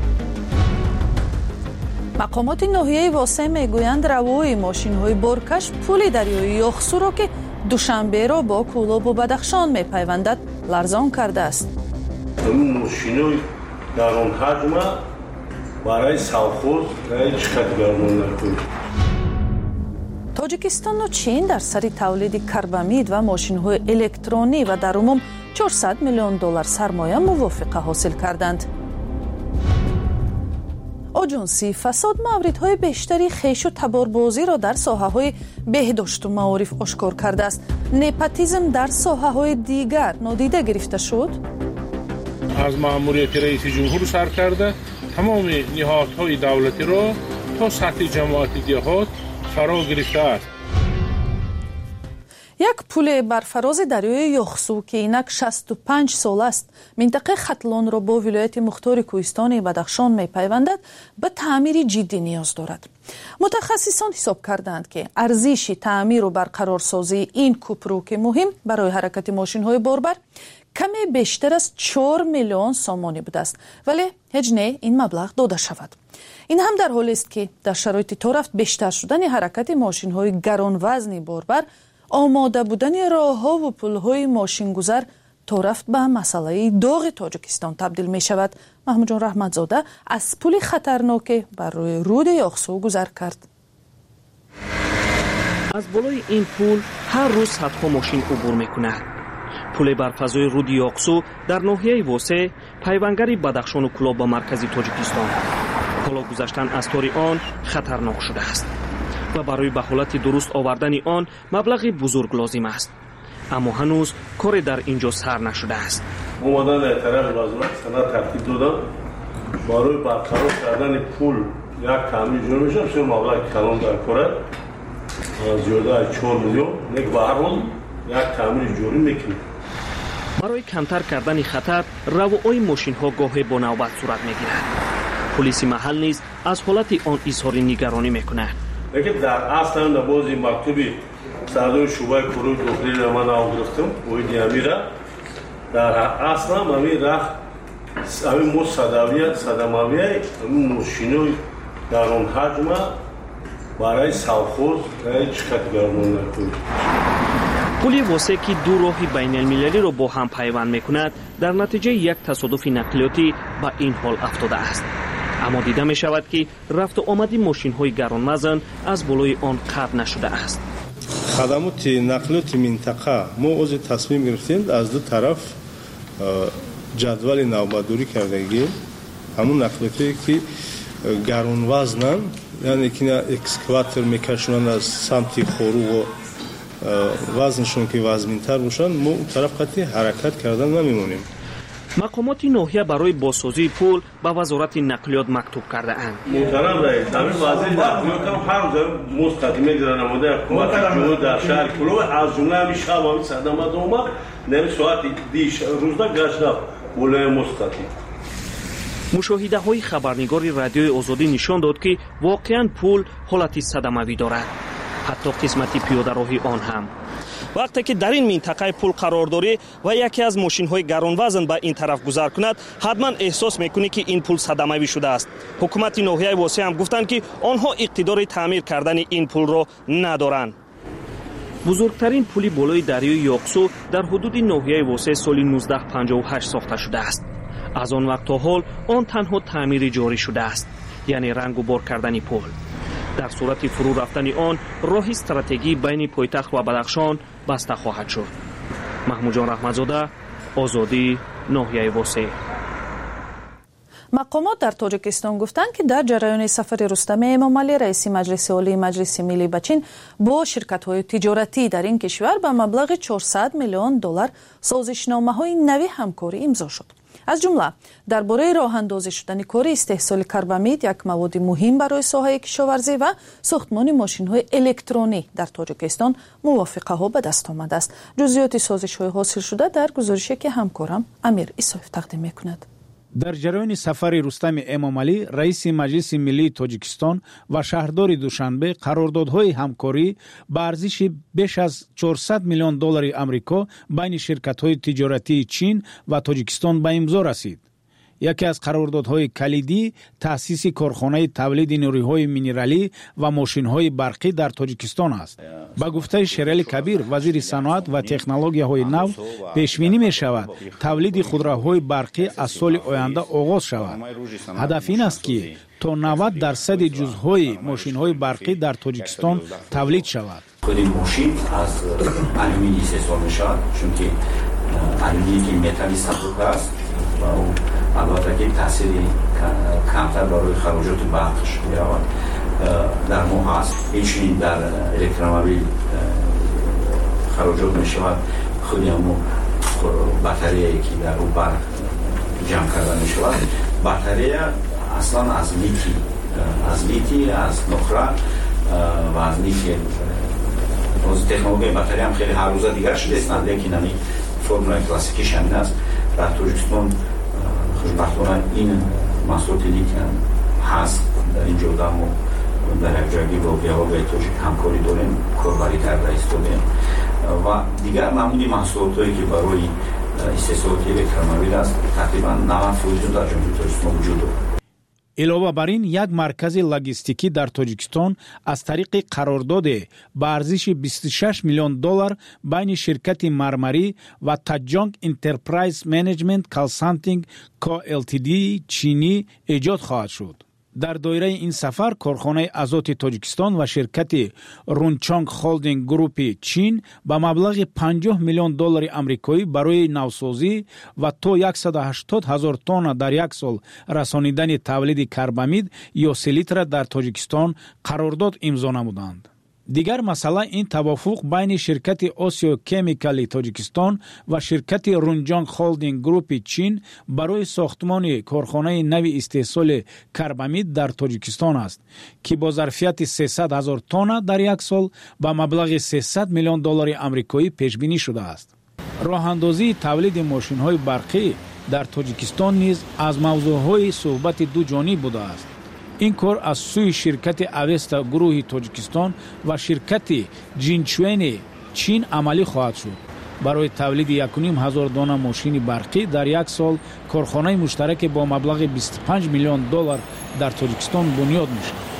Speaker 6: мақомоти ноҳияи восеъ мегӯянд равои мошинҳои боркаш пули дарёи ёхсуро ки душанберо бо Кӯлобу Бадахшон мепайвандад ларзон кардааст.
Speaker 13: мошинои даронҳаҷма барои совхоз чиқадгармон накунед.
Speaker 6: тоҷикистону чин дар сари тавлиди карбамид ва мошинҳои электронӣ ва дар умум $400 миллион сармоя мувофиқа ҳосил карданд. оҷонси фасод мавридҳои бештари хешу таборбозиро дар соҳаҳои беҳдошту маориф ошкор кардааст. непотизм дар соҳаҳои дигар нодида гирифта шуд.
Speaker 14: аз маъмурияти раиси ҷумҳур сар карда тамоми ниҳодҳои давлатиро то сатҳи ҷамоати деҳот фаро гирифтааст.
Speaker 6: як пуле бар фарози дарёи ёхсу ки инак 65 сол аст минтақаи хатлонро бо вилояти мухтори кӯҳистони Бадахшон мепайвандад ба таъмири ҷиддӣ ниёз дорад. мутахассисон ҳисоб карданд ки арзиши таъмиру барқарорсозии ин кӯпрӯки муҳим барои ҳаракати мошинҳои борбар каме бештар аз 4 миллион сомонӣ будааст, вале ҳеҷ не ин маблағ дода шавад. ин ҳам дар ҳолест ки дар шароити то рафт бештар шудани ҳаракати мошинҳои гаронвазни борбар омода будани роҳҳову пулҳои мошингузар то рафт ба масъалаи доғи Тоҷикистон табдил мешавад. маҳмуҷон раҳматзода аз пули хатарноке бар рӯи руди ёхсу гузар кард.
Speaker 17: аз болои ин пул ҳар рӯз садҳо мошин убур мекунад. пуле бар фазои руди ёқсу дар ноҳияи восеъ пайвангари Бадахшону Кӯлоб ба маркази Тоҷикистон. ҳоло гузаштан аз тори он хатарнок шудааст ва барои ба ҳолати дуруст овардани он маблағи бузург лозим аст. аммо ҳанӯз коре дар ин ҷо сар нашудааст.
Speaker 13: омадан тарафи вазорат санад тартиб додам барои барқарор кардани пул як таъмир ҷор мешавад. бисёр маблағи калон дар корад зиёда аз 4 миллион нек ба ҳар ҳол як таъмири ҷорӣ мекунем.
Speaker 17: барои камтар кардани хатар равои мошинҳо гоҳе бо навбат сурат мегирад. полиси маҳал низ аз ҳолати он изҳори нигаронӣ мекунад.
Speaker 13: лекин дар асл дар бози мактуби сардори шӯъбаи кӯрии дохилиро ман нав гирифтам оиди амира дар асл ҳамин рах ҳамин мо садамавияи ҳамин мошинои даронҳаҷма барои совхоз чиқадгармон накунед.
Speaker 17: пули восеъ ки ду роҳи байналмилалиро бо ҳам пайванд мекунад дар натиҷаи як тасодуфи нақлиётӣ ба ин ҳол афтодааст. аммо дида мешавад ки рафту омади мошинҳои гаронвазн аз болои он қатъ нашудааст.
Speaker 13: хадамоти нақлиёти минтақа мо ози тасмим гирифтем аз ду тараф ҷадвали навбатдорӣ кардагим ҳамун нақлиётое ки гаронвазнанд, яъне ки экскаватор мекашонанд аз самти хоруғо вазнашон ки вазнинтар бошанд, мо он тараф қатъи ҳаракат кардан намемонем.
Speaker 17: мақомоти ноҳия барои бозсозии пул ба вазорати нақлиёт мактуб кардаанд.
Speaker 13: муҳтарам раис, ҳамин вазири нақлиётам ҳар рӯз моз қатъи мегирад намодаи ҳукумати ҷумҳур дар шаҳри Кӯлоб аз ҷумла ҳамин шаб ҳамин садамат омад нами соати рӯзда гашт рафт болои моз қатъи.
Speaker 17: мушоҳидаҳои хабарнигори радиои озодӣ нишон дод ки воқеан пул ҳолати садамавӣ дорад, ҳатто қисмати пиёдароҳи он ҳам. вақте ки дар ин минтақаи пул қарор дорӣ ва яке аз мошинҳои гаронвазн ба ин тараф гузар кунад, ҳатман эҳсос мекунӣ ки ин пул садамавӣ шудааст. ҳукумати ноҳияи восеъ ҳам гуфтанд ки онҳо иқтидори таъмир кардани ин пулро надоранд. бузургтарин пули болои дарёи ёқсу дар ҳудуди ноҳияи восеъ соли 1958 сохта шудааст. аз он вақт то ҳол он танҳо таъмири ҷорӣ шудааст, яъне рангу бор кардани пул. дар сурати фурӯ рафтани он роҳи стратегӣ байни пойтахт ва Бадахшон баста хоҳад шуд. маҳмуҷон раҳматзода, озодӣ, ноҳияи восеъ.
Speaker 6: مقامات در تاجیکستان گفتند که در جریان سفر رستم امامعلی رئیس مجلس عالی مجلس ملی به چین با شرکت‌های تجارتی در این کشور به مبلغ 400 میلیون دلار سازشنامه‌های نوی همکاری امضا شد. از جمله درباره راه اندازی شدن کار استحصال کربامید، یک مواد مهم برای ساحه کشاورزی، و ساختمان ماشین‌های الکترونی در تاجیکستان موافقه‌ها به دست آمده است. جزئیات سازش‌های حاصل شده در گزارشی که همکارم امیر ایسایف تقدیم می‌کند.
Speaker 18: در جریان سفر رستم امامعلی رئیس مجلس ملی تاجیکستان و شهردار دوشنبه قراردادهای همکاری با ارزش بیش از 400 میلیون دلار آمریکا بین شرکت‌های تجارتی چین و تاجیکستان به امضا رسید. یکی از قراردادهای کلیدی تأسیس کارخانه تولید نیروهای مینرالی و ماشین‌های برقی در تاجیکستان است. با گفته شیرعلی کبیر وزیر صنعت و تکنولوژی‌های نو، پیش‌بینی می‌شود تولید خودروهای برقی از سال آینده آغاز شود. هدف این است که تا 90% جزوهای ماشین‌های برقی در تاجیکستان تولید شود.
Speaker 8: خود ماشین از آلومینی استفاده می‌شود، چون که آلومینی متالی سبک است و البته که تأثیری کمتر برای خراجات برقش می‌رود. در ما هست این در الکترومبیل خراجات می‌شود، خودی همون باتریایی که در اون برق جمع کرده می‌شود، باتری اصلا از لیتی از نخره و از لیتی تکنولوژی باتری هم خیلی هر روزه دیگر شده است، لیکن همین فرمول کلاسیکیش همین است. در تاجیکستان خوشبختانه این محصولات لیتیوم هست. در این جودا ما در یک جایی با بیاهای تاجیک همکاری داریم، کاربری کرده ایستادیم و دیگر معمولی محصولاتی که برای استحصال الکترومبیل است تقریبا 90% در جمهوری تاجیکستان وجود دارد.
Speaker 18: علاوه بر این یک مرکز لوجستیکی در تاجیکستان از طریق قرارداد با ارزش 26 میلیون دلار بین شرکت مرمری و تاجانگ انترپرایز منیجمنت کانسالتینگ کو LTD چینی ایجاد خواهد شد. در دایره این سفر کارخانه ازات تاجیکستان و شرکت رونچانگ هولدینگ گروپ چین با مبلغ 50 میلیون دلار آمریکایی برای نوسازی و تا 180,000 تن در یک سال رسانیدن تولید کربامید یا سلیتر در تاجیکستان قرارداد امضا نمودند. دیگر مسئله این توافق بین شرکت آسیا کمیکالی تاجیکستان و شرکت رونجانگ هولدینگ گروپ چین برای ساختمان کارخانه نوی استحصال کربامید در تاجیکستان است که با ظرفیت 300,000 تن در یک سال با مبلغ 300 میلیون دلار آمریکایی پیش بینی شده است. راه اندازی تولید ماشین‌های برقی در تاجیکستان نیز از موضوعهای صحبت دو جانبه بوده است. این کار از سوی شرکت اوستا گروه تاجیکستان و شرکت جینچوین چین عملی خواهد شد. برای تولید 1,500 دانه ماشین برقی در یک سال کارخانه مشترک با مبلغ 25 میلیون دلار در تاجیکستان بنیاد می‌شود.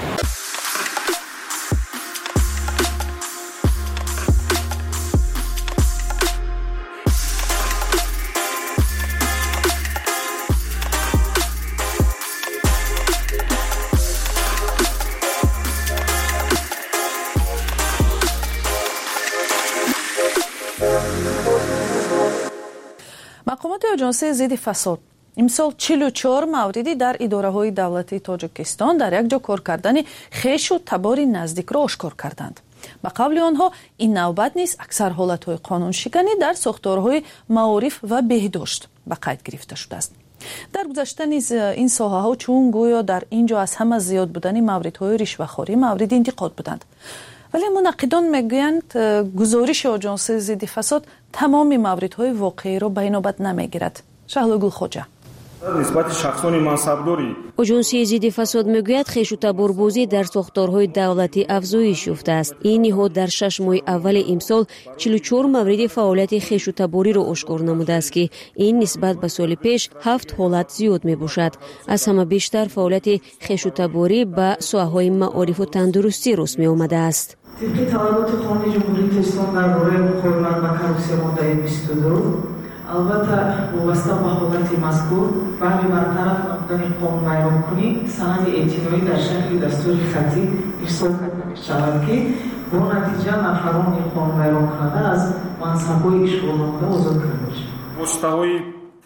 Speaker 6: مقامات آژانس ضد فساد امسال 44 موردی در اداره‌های دولتی تاجیکستان در یک جا کار کردن خویش و تبار نزدیک را آشکار کردند. به قول آنها این نوبت نیز اکثر حالت‌های قانونشکنی در ساختارهای معارف و بهداشت به قید گرفته شده است. در گذشته نیز این ساحه‌ها چون گویا در اینجا از همه زیاد بودن موردهای رشوه‌خواری مورد انتقاد بودند. ولی منقدان میگویند گزارش آژانس ضد فساد تمام موردهای واقعی را به نوبت نمیگیرد. شهلوگل خوجا
Speaker 20: نسبت شخصان منصبداری
Speaker 9: آژانس ضد فساد میگوید خویش و تباربازی در ساختارهای دولتی افزایش یافته است. این نهاد در 6 ماه اول امسال 44 مورد فعالیت خویش و تباری را آشکار نموده است که این نسبت به سال پیش 7 حالت زیاد میباشد. از همه بیشتر فعالیت خویش و تباری به ساحه‌های معارف و تندرستی رسمی آمده است.
Speaker 21: طبق طلبات قانون جمهوری اسلامی درباره مقاومت به کارروسی ماده 22 البته وابسته به حالت مذکور بهر برطرف نمودن قانون ویرانکنی سند اعتنایی در شکل دستور خطی ارسال کرده می‌شود که با نتیجه نفران قانون ویران کننده از منصب‌های اشغال نموده آزاد کرده می‌شوند.
Speaker 20: محتوای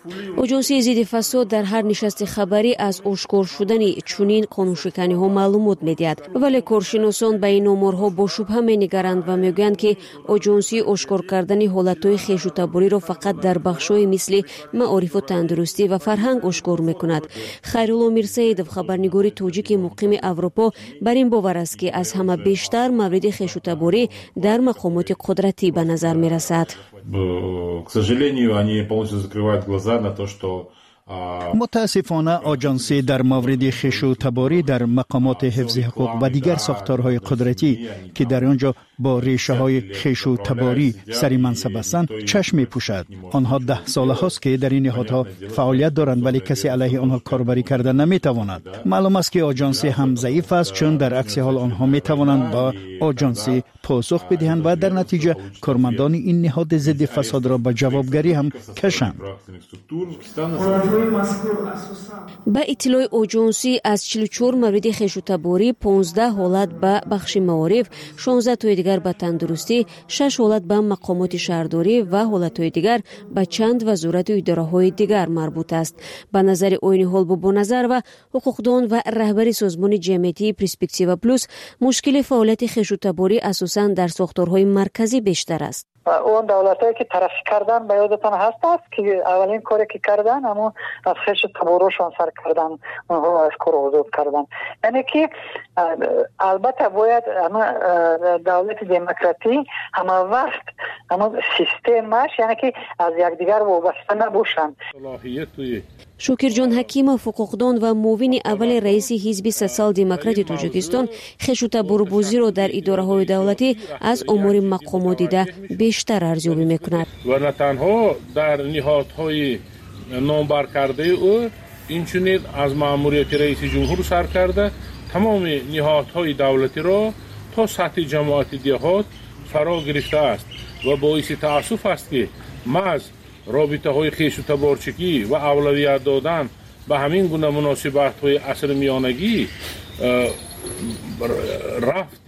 Speaker 9: اجنسی ضد فساد در هر نشست خبری از اشکار شدن چنین قانونشکنی‌ها معلومات می‌دهد، ولی کارشناسان به این امورها با شبهه می‌نگرند و می‌گویند که اجنسی اشکار کردن حالت‌های خویش‌تباری را فقط در بخش‌های مثل معارف و تندرستی و فرهنگ اشکار می‌کند. خیرالله میرسیدов خبرنگاری توجیک مقیم اروپا بر این باور است که از همه بیشتر مورد خویش‌تباری در مقامات قدرتی به نظر می‌رسد.
Speaker 2: К сожалению, они полностью закрывают глаза на то, что
Speaker 23: متاسفانه آژانسی در مورد خویش‌تباری در مقامات حفظ حقوق و دیگر ساختارهای قدرتی که در آنجا با ریشه های خویش‌تباری سری منصب هستند چشم می‌پوشد. آنها 10 سال هاست که در این نهادها فعالیت دارند ولی کسی علیه آنها کاربری کرده نمی‌تواند. معلوم است که آژانسی هم ضعیف است، چون در عکس حال آنها می‌توانند با آژانسی پاسخ بدهند و در نتیجه کارمندان این نهاد ضد فساد را به جوابگری هم کشند.
Speaker 9: با اطلاع اجنسی از 44 مورد خویش‌تباری 15 حالت به بخش معارف، 16 تا دیگر به تندرستی، 6 حالت به مقامات شهرداری و حالت‌های دیگر به چند وزارت و اداره‌های دیگر مربوط است. به نظر عین حال با نظر و حقوقدان و رهبر سازمان جمعیتی پرسپکتیو پلوس، مشکل فعالیت خویش‌تباری اساساً در ساختارهای مرکزی بیشتر است.
Speaker 19: اون دولتایی که ترقی کردن به یادتان هست که اولین کاری که کردن اما از خویش‌تباریشون سر کردن، اونها از کار آزاد کردن. یعنی که البته باید دولت دموکراتی همه وقت همه سیستمش یعنی که از یکدیگر وابسته نباشند.
Speaker 9: شوکر جان حکیمов حقوقدان و معاون اول رئیس حزب سوسیال دموکرات تاجیکستان خویش‌تباربازی را در اداره‌های دولتی از امور مقامات دیده بیشتر ارزیابی می‌کند.
Speaker 14: و نه تنها در نهادهای نامبر کرده او اینچنین از مأموریت رئیس جمهور سر کرده تمام نهادهای دولتی را تا سطح جماعت دهات فرا گرفته است و باعث تأسف است که محض رابطه های خویش‌تبارچگی و اولویت دادن به همین گونه مناسبت های عصر میانگی رفت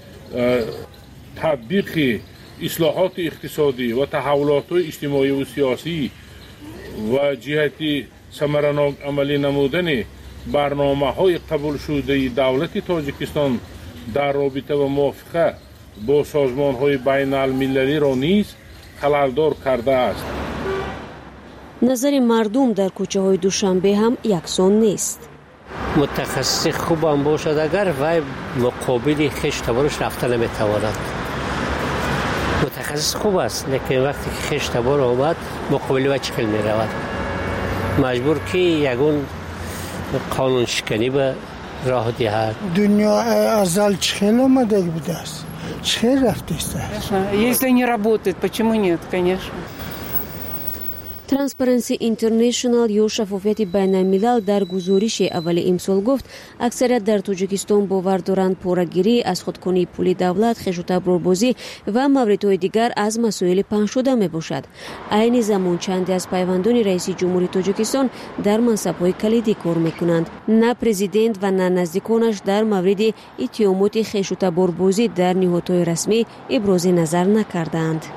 Speaker 14: تطبیق اصلاحات اقتصادی و تحولات اجتماعی و سیاسی و جهت ثمره‌ناک عملی نمودن برنامه های قبول شده دولت تاجیکستان در رابطه و موافقه با سازمان های بین المللی را نیز خللدار کرده است.
Speaker 9: نظر مردم در کوچه های دوشنبه هم یکسان نیست.
Speaker 22: متخصص خوب هم باشد اگر وی مقابل خویش‌تبارش رفته نمیتواند. متخصص خوب است لیکن وقتی که خویش‌تبار آمد مقابل وی چکل میرود، مجبور که یگون قانون شکنی به راه دهد.
Speaker 24: دنیا ازل چکل آمده بوده است، چکل رفته است.
Speaker 25: Если не работает, почему нет, конечно.
Speaker 9: ترانسپرنسی اینترنشنال یا شفافیت بین الملل در گزارش اول امسال گفت اکثریت در تاجیکستان باور دارند پوره‌گیری از خودکنی پولی دولت، خویش‌تباربازی و موردهای دیگر از مسائل پنهان شده می باشد. عین زمان چندی از پیوندان رئیس جمهوری تاجیکستان در منصب‌های کلیدی کار می‌کنند. نه پرزیدنت و نه نزدیکانش در مورد اتهامات خویش‌تباربازی در نهادهای رسمی ابراز نظر نکردند.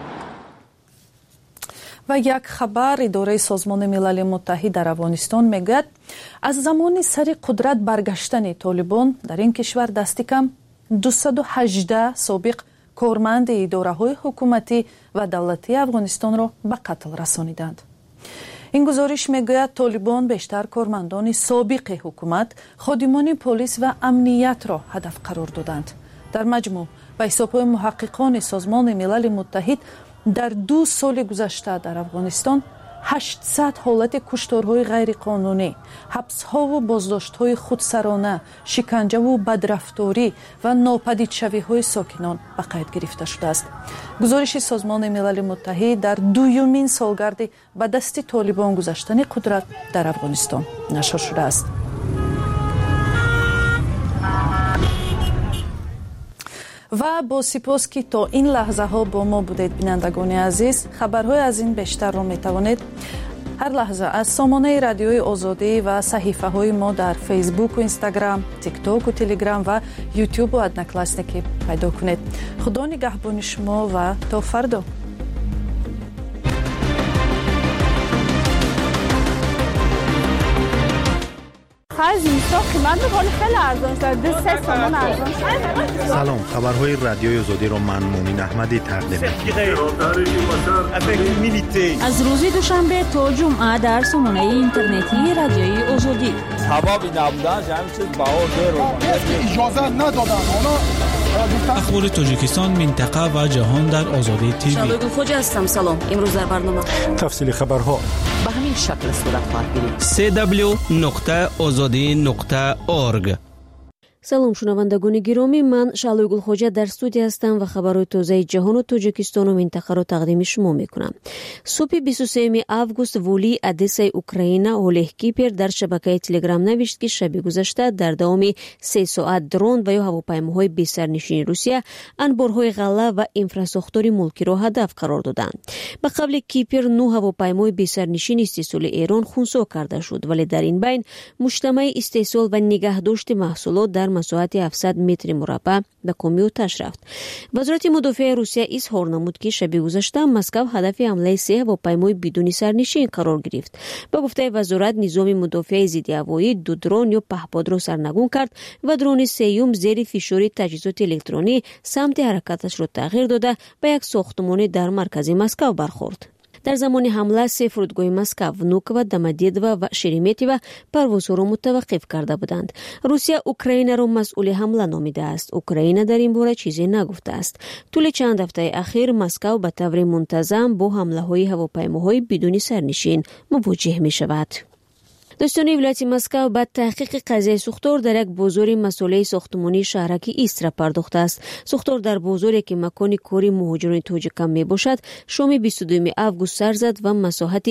Speaker 6: و یک خبر اداره سازمان ملل متحد در افغانستان میگوید از زمان سر قدرت برگشتن طالبان در این کشور دست کم 218 سابق کارمند اداره‌های حکومتی و دولتی افغانستان را به قتل رسانیدند. این گزارش میگوید طالبان بیشتر کارمندان سابق حکومت، خادمان پلیس و امنیت را هدف قرار دادند. در مجموع به حساب‌های محققان سازمان ملل متحد در 2 سال گذشته در افغانستان 800 حالت کشتارهای غیرقانونی، حبس‌ها و بازداشت‌های خودسرانه، شکنجه و بدرفتاری و ناپدیدشوی‌های ساکنان به قید گرفته شده است. گزارش سازمان ملل متحد در 2مین سالگرد به دست طالبان گذشتن قدرت در افغانستان نشر شده است. و با سپاس که تا این لحظه ها با ما بودید بینندگان عزیز. خبرهای از این بیشتر را می توانید هر لحظه از سامانه رادیوی آزادی و صحیفه های ما در فیسبوک و اینستاگرام، تیک تاک و تلگرام و یوتیوب و ادنکلاسنیکی پیدا کنید. خدا نگهبان شما و تا فردا.
Speaker 3: بالاخره زمستان قیمت میکنه خیلی ارزان شده 3 تومن ارزان شده.
Speaker 15: سلام، خبرهای رادیوی آزادی رو من مومین احمدی تقدیم می‌کنم.
Speaker 16: از روز دوشنبه تا جمعه در سامانه اینترنتی رادیوی آزادی.
Speaker 7: هوا بی نبودن همین چیز
Speaker 10: اجازه ندادن.
Speaker 11: اخبار تاجیکستان، منطقه و جهان در آزادی تیوی.
Speaker 12: شالوی خوج هستم. سلام. امروز در برنامه
Speaker 15: تفصیل خبرها
Speaker 12: به همین شکل صورت خواهد گرفت.
Speaker 4: www.azadi.org.
Speaker 9: салом шунавандагони гиромӣ, ман шаълои гулхоҷа дар студия ҳастам ва хабарҳои тозаи ҷаҳону тоҷикистону минтақаро тақдими шумо мекунам. субҳи 23 август волии Одессаи Украина Олег Кипер дар шабакаи Телеграм навишт ки шаби гузашта дар давоми 3 соат дрон ва ё ҳавопаймоҳои бесарнишини Русия анборҳои ғалла ва инфрасохтори мулкиро ҳадаф қарор доданд. ба қавли Кипер 9 ҳавопаймои бесарнишини истеҳсоли Эрон хунсо карда шуд, вале дар ин байн муҷтамаи истеҳсол ва нигаҳдошти маҳсулот дар масоҳати 700 метри мураббаъ ба коми оташ рафт. вазорати мудофиаи Русия изҳор намуд ки шаби гузашта Москав ҳадафи ҳамлаи 3 ҳавопаймои бидуни сарнишин қарор гирифт. ба гуфтаи вазорат, низоми мудофиаи зиддиҳавоӣ 2 дрон ё паҳподро сарнагун кард ва дрони сеюм зери фишори таҷҳизоти электронӣ самти ҳаракаташро тағйир дода ба як сохтмоне дар маркази Москав бархӯрд. дар замони ҳамла 3 фурудгоҳи Москав, Внуково, Домодедово ва Шереметьево парвозҳоро мутаваққиф карда буданд. Русия Украинаро масъули ҳамла номидааст. Украина дар ин бора чизе нагуфтааст. тӯли чанд ҳафтаи ахир Москав ба таври мунтазам бо ҳамлаҳои ҳавопаймоҳои бидуни сарнишин мувоҷиҳ мешавад. достони вилояти Москав ба таҳқиқи қазияи сӯхтор дар як бозори масъулияи сохтмонии шаҳраки Истра пардохтааст. сӯхтор дар бозоре ки макони кори муҳоҷирони тоҷикам мебошад, шоми 22 август сар зад ва масоҳати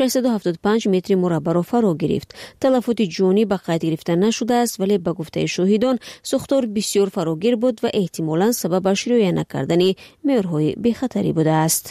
Speaker 9: 675 метри мураббаъро фаро гирифт. талафоти ҷонӣ ба қайд гирифта нашудааст, вале ба гуфтаи шоҳидон сӯхтор бисёр фарогир буд ва эҳтимолан сабабаш риоя накардани меъёрҳои бехатарӣ будааст.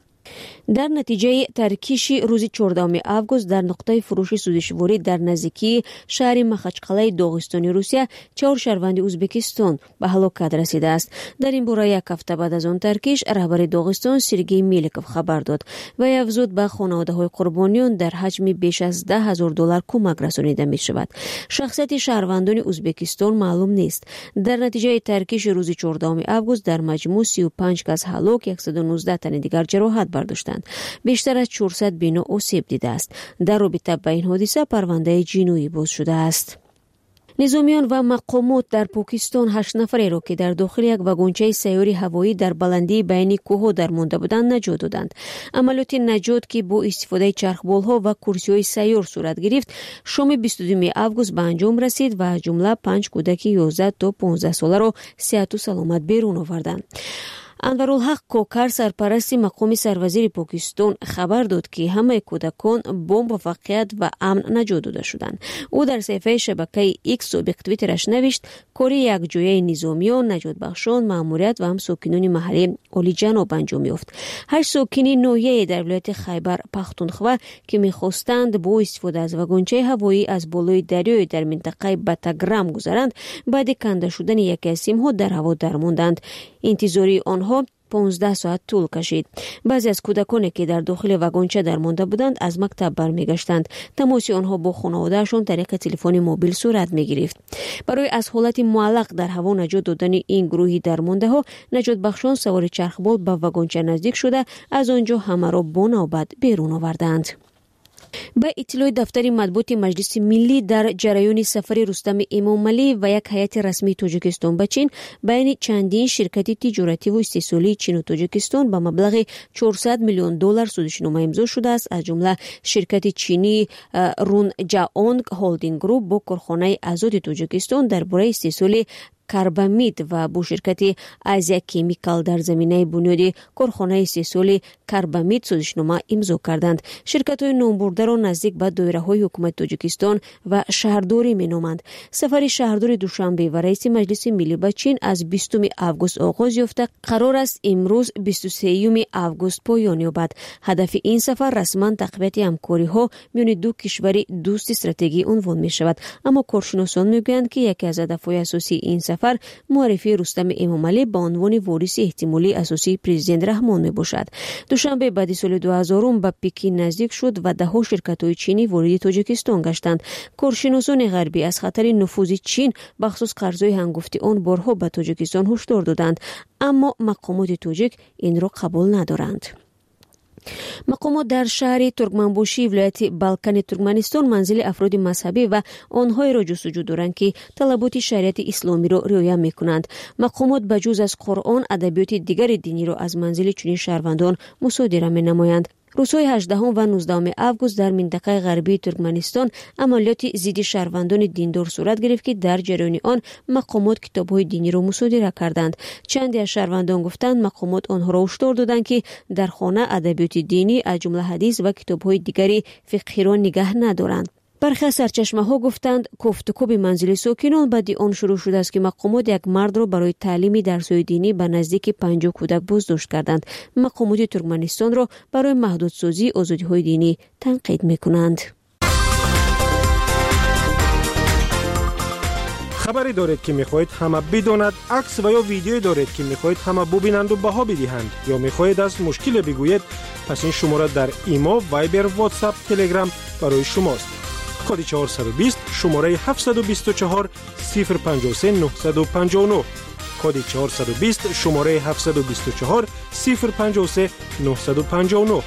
Speaker 9: дар натиҷаи таркиши рӯзи 14 август дар нуқтаи фурӯши сӯзишворӣ дар наздикии шаҳри Махачқалаи Доғистони Русия 4 шаҳрванди Ӯзбекистон ба ҳалокат расидааст. дар ин бора як ҳафта баъд аз он таркиш раҳбари Доғистон Сергей Меликов хабар дод. вай афзуд ба хонаводаҳои қурбониён дар ҳаҷми беш аз $10,000 кӯмак расонида мешавад. шахсияти шаҳрвандони Ӯзбекистон маълум нест. дар натиҷаи таркиши рӯзи 14 август дар маҷмӯъ 35 кас ҳалок, 119 тани дигар ҷароҳат бардоштанд. бештар аз 400 бино осеб дидааст. дар робита ба ин ҳодиса парвандаи ҷиноӣ боз шудааст. низомиён ва мақомот дар Покистон 8 нафареро ки дар дохили як вагончаи сайёри ҳавоӣ дар баландии байни кӯҳҳо дармонда буданд наҷот доданд. амалиёти наҷот ки бо истифодаи чархболҳо ва курсиҳои сайёр сурат гирифт, шоми 22 август ба анҷом расид ва аз ҷумла 5 кӯдаки 11 то 15 соларо сеҳату саломат берун оварданд. Анварулҳақ Кокар, сарпарасти мақоми сарвазири Покистон, хабар дод ки ҳамаи кӯдакон бо муваффақият ва амн наҷот дода шуданд. ӯ дар саҳифаи шабакаи X собиқ твиттераш навишт: кори якҷояи низомиён, наҷотбахшон, маъмурият ва ҳам сокинони маҳаллӣ олиҷаноб анҷом ёфт. 8 сокини ноҳияе дар вилояти Хайбар Пахтунхва ки мехостанд бо истифода аз вагончаи ҳавоӣ аз болои дарёе дар минтақаи Батаграм гузаранд, баъди канда шудани яке аз симҳо дар ҳаво дармонданд. интизори онҳо 15 соат тӯл кашид. баъзе аз кӯдаконе ки дар дохили вагонча дармонда буданд аз мактаб бармегаштанд. тамоси онҳо бо хонаводаашон тариқи телефони мобил сурат мегирифт. барои аз ҳолати муаллақ дар ҳаво наҷот додани ин гурӯҳи дармондаҳо, наҷотбахшон савори чархбол ба вагонча наздик шуда, аз он ҷо ҳамаро бо навбат берун оварданд. ба иттилои дафтари матбуоти Маҷлиси Миллӣ, дар ҷараёни сафари Рустами Эмомалӣ ва як ҳайати расмии Тоҷикистон ба Чин байни чандин ширкати тиҷоративу истеҳсолии Чину Тоҷикистон ба маблағи $400 миллион сӯзишнома имзо шудааст. аз ҷумла ширкати чинии Рунҷаонг Холдинг Груп бо корхонаи Азоди Тоҷикистон дар бораи истеҳсоли карбамид ва бо ширкати Азия Кемикал дар заминаи бунёди корхонаи истеҳсоли карбамид сӯзишнома имзо карданд. ширкатҳои номбурдаро наздик ба доираҳои ҳукумати Тоҷикистон ва шаҳрдорӣ меноманд. сафари шаҳрдори Душанбе ва раиси Маҷлиси Миллӣ ба Чин аз 20 август оғоз ёфта, қарор аст имрӯз 23 август поён ёбад. ҳадафи ин сафар расман тақвияти ҳамкориҳо миёни ду кишвари дӯсти стратегӣ унвон мешавад. аммо коршиносон мегӯянд ки яке аз ҳадафҳои асосии ин сафар муаррифии Рустами Эмомалӣ ба унвони вориси эҳтимолии асосии президент Раҳмон мебошад. душанбе баъди соли 2000 ба Пекин наздик шуд ва даҳо ширкат شرکت‌های چینی وارد تاجیکستان گشتند. کارشناسان غربی از خطر نفوذ چین بخصوص قرض‌های هنگفت آن بارها به تاجیکستان هشدار دادند، اما مقامات تاجیک این را قبول ندارند. مقامات در شهر ترکمنبوشی ولایت بالکان ترکمنستان منزل افراد مذهبی و آنهایی را جستجو دارند که طلبات شریعت اسلامی را رعایت می‌کنند. مقامات بجز از قرآن ادبیات دیگر دینی را از منزل چنین شهروندان مصادره می‌نمایند. روزهای 18 و 19 اوگوست در منطقه غربی ترکمنستان عملیات ضد شهروندان دیندار صورت گرفت که در جریان آن مقامات کتاب‌های دینی را مصادره کردند. چندی از شهروندان گفتند مقامات آنها را هشدار دادند که در خانه ادبیات دینی از جمله حدیث و کتاب‌های دیگری فقهی را نگه ندارند. برخی از سرچشمه‌ها گفتند کوفتکوب منزل ساکنان بعد آن شروع شده است که مقامات یک مرد را برای تعلیم درس‌های دینی به نزدیک 50 کودک بازداشت کردند. مقامات ترکمنستان را برای محدودسازی آزادی‌های دینی تنقید می‌کنند.
Speaker 1: خبری دارید که می‌خواهید همه بداند، عکس و یا ویدیویی دارید که می‌خواهید همه ببینند و بها بدهند، یا می‌خواهید از مشکل بگویید، پس این شماره در ایما، وایبر، واتساپ، تلگرام برای شماست. کد 420 شماره 724 053 959 کد 420 شماره 724 053 959.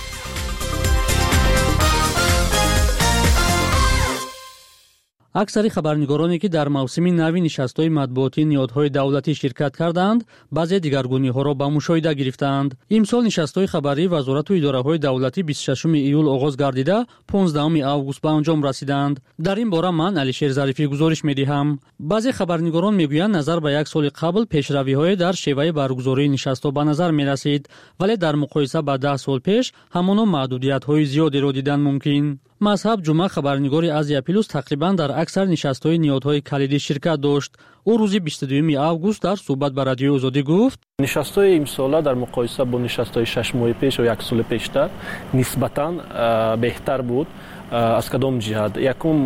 Speaker 5: اکثر خبرنگارانی که در موسم نوی نشست‌های مطبوعاتی نهادهای دولتی شرکت کردند، بعضی دیگرگونی‌ها را به مشاهده گرفتند. امسال نشست‌های خبری وزارت و اداره‌های دولتی 26 ایول آغاز گردیده 15 اوگوست به انجام رسیدند. در این باره من علیشیر ظریفی گزارش می‌دهم. بعضی خبرنگاران می‌گویند نظر به یک سال قبل پیشروی‌های در شیوه برگزاری نشست‌ها به نظر می‌رسید، ولی در مقایسه با 10 سال پیش همان محدودیت‌های زیادی را دیدن ممکن. مذهب جمعه خبرنگاری ازیا پلوس تقریباً در اکثر نشست‌های نهادهای کلیدی شرکت داشت. او روز 22 اوگوست در صحبت با رادیوی آزادی گفت:
Speaker 8: نشست‌های امسال در مقایسه با نشست‌های 6 ماه پیش و یک سال پیشتر نسبتاً بهتر بود. از کدام جهت؟ یکم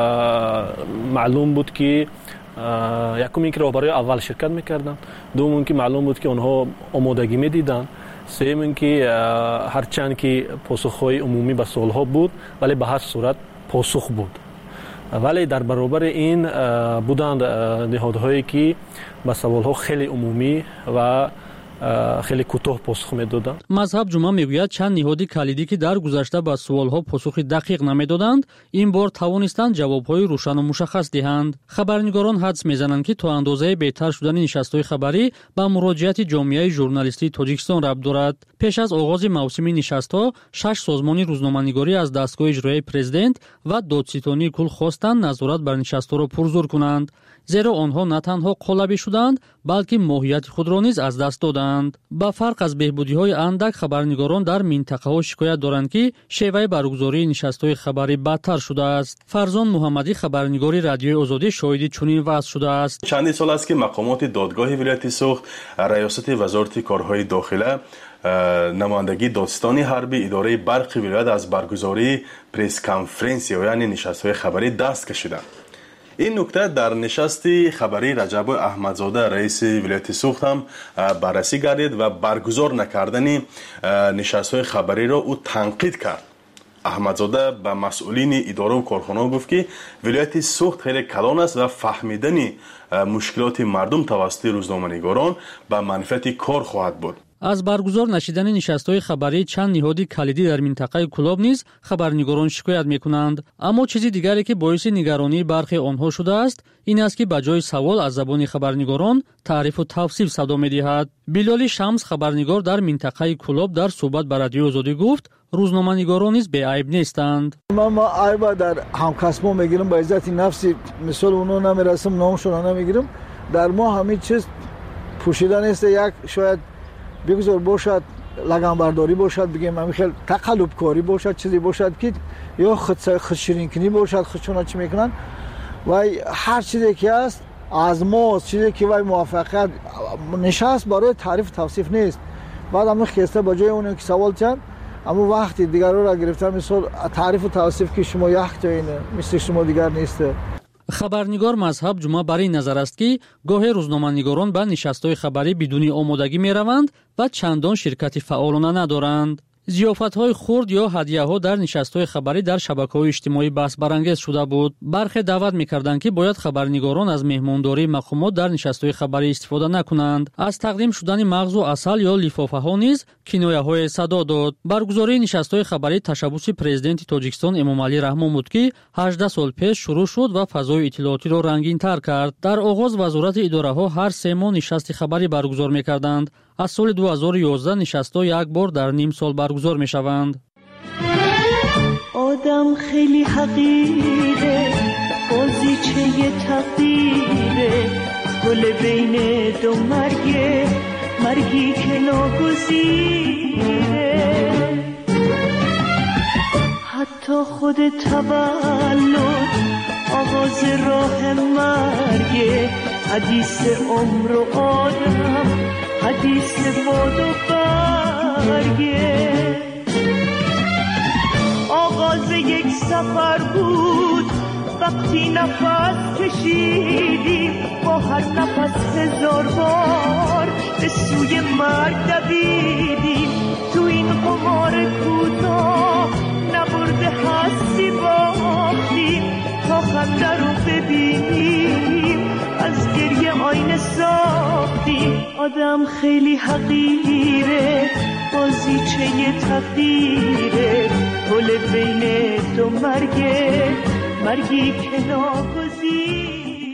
Speaker 8: معلوم بود که اینکه راهبرای اول شرکت می‌کردند، دوم اینکه معلوم بود که آنها آمادگی می‌دیدند، سوم اینکه هرچند که پاسخ‌های عمومی به سوال‌ها بود ولی به هر صورت پاسخ بود، ولی در برابر این بودند نهادهایی که به سوال‌ها خیلی عمومی و خیلی کوتاه پاسخ میدادند.
Speaker 5: مذهب جمعه میگوید چند نهادی کلیدی که در گذشته به سوال‌ها پاسخ دقیق نمیدادند، این بار توانستند جواب‌های روشن و مشخص دهند. خبرنگاران حدس میزنند که تا اندازه بهتر شدن نشست‌های خبری با مراجعت جامعه ژورنالیستی تاجیکستان ربط دارد. پیش از آغاز موسم نشست‌ها 6 سازمان روزنامه‌نگاری از دستگاه اجرایی پرزیدنت و دادستانی کل خواستند نظارت بر نشست‌ها را پرزور کنند، زیرا آنها نه تنها قالبی شدند بلکه ماهیت خود را نیز از دست دادند. با فرق از بهبودی‌های اندک، خبرنگاران در منطقه‌ها شکایت دارند که شیوه برگزاری نشست‌های خبری بدتر شده است. فرزان محمدی خبرنگاری رادیوی آزادی شاهد چنین وضع شده است.
Speaker 13: چندی سال است که مقامات دادگاه ولایت سوخت، ریاست وزارت کارهای داخله، نمایندگی دادستانی حربی، اداره برق ولایت از برگزاری پریس کانفرنس یعنی نشست‌های خبری دست کشیدند. این نکته در نشست خبری رجب احمدزاده رئیس ولایت سوخت هم بررسی گردید و برگزار نکردن نشست‌های خبری را او تنقید کرد. احمدزاده به مسئولین اداره و کارخانه گفت که ولایت سوخت خیلی کلان است و فهمیدن مشکلات مردم توسط روزنامه‌نگاران به منفعت کار خواهد بود.
Speaker 5: از برگزار نشدن نشست‌های خبری چند نهادی کلیدی در منطقه کلاب نیز خبرنگاران شکایت می‌کنند، اما چیزی دیگری که باعث نگرانی برخی آنها شده است این است که بجای سوال از زبان خبرنگاران تعریف و توصیف صدا می‌دهد. بلال شمس خبرنگار در منطقه کلاب در صحبت با رادیوی آزادی گفت روزنامه‌نگاران نیز بی‌عیب نیستند.
Speaker 17: ما عیب در همکسب‌ها می‌گیریم، با عزت نفسی مثال اونها نمی‌رسم، نامشون نمی‌گیریم. در ما همه چیز پوشیده نیست. یک شاید بگذار باشد لگنبرداری باشد، بگیم همین خیلی تقلب کاری باشد، چیزی باشد که یا خود شیرین کنی باشد، خودشون چی میکنن و هر چیزی که است از ما چیزی که وای موافقت نشست برای تعریف توصیف نیست. بعد همین خسته با جای اون که سوال چند اما وقتی دیگر را گرفتن مثال تعریف و توصیف که شما یک تا اینه مثل شما دیگر نیسته.
Speaker 5: خبرنگار مذهب جمعه بر این نظر است که گاهی روزنامه‌نگاران به نشست‌های خبری بدون آمادگی می‌روند و چندان شرکت فعالانه ندارند. зиёфатҳои хурд ё ҳадияҳо дар нишастҳои хабарӣ дар шабакаҳои иҷтимоӣ баҳсбарангез шуда буд. бархе даъват мекарданд ки бояд хабарнигорон аз меҳмондории мақомот дар нишастҳои хабарӣ истифода накунанд. аз тақдим шудани мағзу асал ё лифофаҳо низ кинояҳое садо дод. баргузории нишастҳои хабарӣ ташаббуси президенти Тоҷикистон Эмомалӣ Раҳмон буд, ки 18 сол пеш шурӯъ шуд ва фазои иттилоотиро рангинтар кард. дар оғоз вазорати идораҳо ҳар 3 моҳ нишасти хабарӣ баргузор мекарданд. аз соли 2011 нишастҳо як бор дар ним сол баргузор мешаванд.
Speaker 2: آدم خیلی حقیره بازیچه تقدیره گل بین دو مرگه مرگی که ناگزیره حتی خود تولد آغاز راه مرگه حدیث عمر و آدم حدیث باد و برگه آغاز یک سفر بود وقتی نفس کشیدیم با هر نفس 1000 بار به سوی مرگ دویدیم تو این قمار کوتاه نبرده هستی باختیم تا خنده رو ببینیم از گریه آینه ساختیم آدم خیلی حقیره بازیچه تقدیره گل بین دو مرگی که ناگزیره.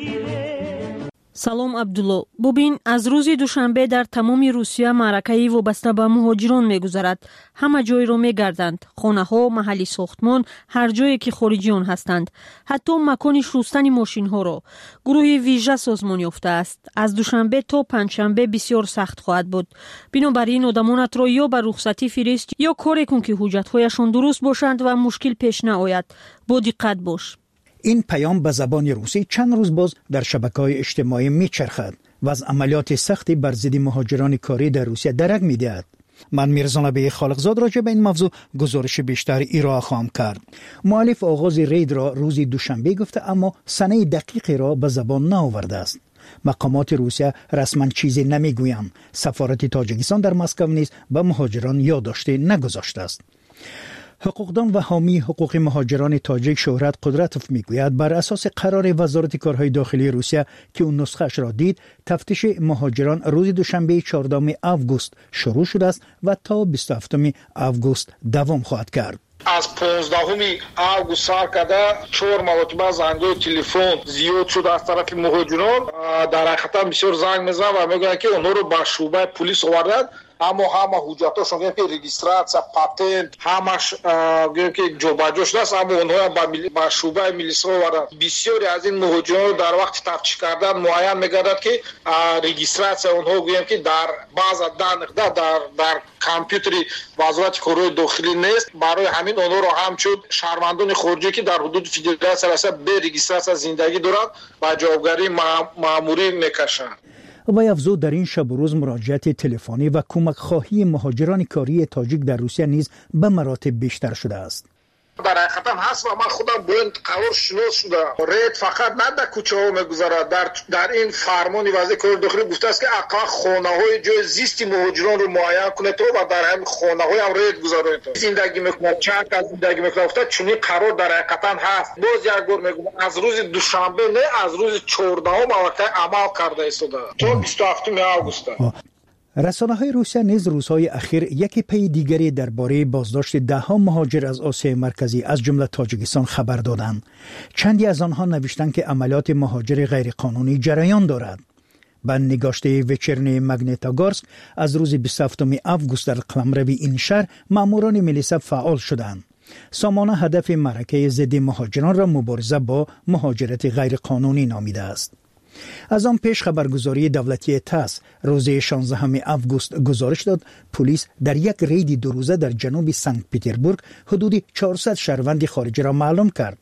Speaker 18: салом абдулло. бубин аз рӯзи душанбе дар тамоми русия маъракаи вобаста ба муҳоҷирон мегузарад. ҳама ҷойро мегарданд. хонаҳо, маҳалли сохтмон, ҳар ҷое ки хориҷиён ҳастанд. ҳатто макони шустани мошинҳоро. гурӯҳи вижа созмон ёфтааст. аз душанбе то панҷшанбе бисёр сахт хоҳад буд. бинобар ин одамонатро ё ба рухсатӣ фирист ё коре кун ки ҳуҷҷатҳояшон дуруст бошанд ва мушкил пеш наояд. бо диққат бош.
Speaker 20: این پیام به زبان روسی چند روز باز در شبکه‌های اجتماعی میچرخد و از عملیات سختی بر ضد مهاجران کاری در روسیه درک میدهد. من میرزا نبی خالقزاد راجع به این موضوع گزارش بیشتر ارائه خواهم کرد. مؤلف آغاز رید را روز دوشنبه گفته اما سنه دقیقی را به زبان نآورده است. مقامات روسیه رسما چیزی نمیگویند. سفارت تاجیکستان در مسکو نیز به مهاجران یادداشتی نگذاشته است. حقوقدان و حامی حقوق مهاجران تاجیک شهرت قدرتوف میگوید بر اساس قرار وزارت کارهای داخلی روسیه که اون نسخه‌اش را دید تفتیش مهاجران روز دوشنبه 14 آگوست شروع شده است و تا 27 آگوست دوام خواهد کرد.
Speaker 10: از 15 آگوست سال کرده 4 مرتبه زنگ‌های تلفن زیاد شد از طرف مهاجران. در حقیقت بسیار زنگ میزنن و میگن که اونها رو به شعبه پلیس آوردن. اما همه حجتاشون گفتن که رجیستراسیون پاتنت همش گفتن که جابجا شده است اما اونها با شعبه میلیس آوردن. بسیاری از این مهاجران در وقت تفتیش کردن معین میگردد که رجیستراسیون اونها گفتن که در بعض دانقده در کامپیوتری وزارت کارهای داخلی نیست. برای همین اونها رو همچون شهروندان خارجی که در حدود فدراسیون روسیه به رجیستراسیون زندگی دارند و جوابگری ماموری میکشند.
Speaker 20: وی افزود در این شب و روز مراجعت تلفنی و کمک خواهی مهاجران کاری تاجیک در روسیه نیز به مراتب بیشتر شده است.
Speaker 10: در حقیقت هست و من خودم با این قرار شناس شدم. رید فقط نه در کوچه ها میگذارد. در این فرمان وزیر کار داخلی گفته است که اقلا خانه های جای زیستی مهاجران رو معین کنه تو و در همین خانه های هم رید گذارید تو. زندگی میکنه چند از زندگی میکنه افتاد چنین قرار در حقیقت هست. باز یک بار میگم از روز دوشنبه نه از روز 14 موقع عمل کرده است تا 27 آگوست.
Speaker 20: رسانه‌های روسیه نیز روزهای اخیر یکی پی دیگری درباره بازداشت 10 مهاجر از آسیای مرکزی از جمله تاجیکستان خبر دادند. چندی از آنها نوشتند که عملیات مهاجر غیرقانونی جریان دارد. به نگاشته وچرنی ماگنیتوگورسک از روز 27 آگوست در قلمرو این شهر ماموران میلیسا فعال شدند. سامانه هدف معرکه ضد مهاجران را مبارزه با مهاجرت غیرقانونی نامیده است. از آن پیش خبرگزاری دولتی تاس روز 16 آگوست گزارش داد پلیس در یک رید 2 روزه در جنوب سنت پترزبورگ حدود 400 شهروند خارجی را معلوم کرد.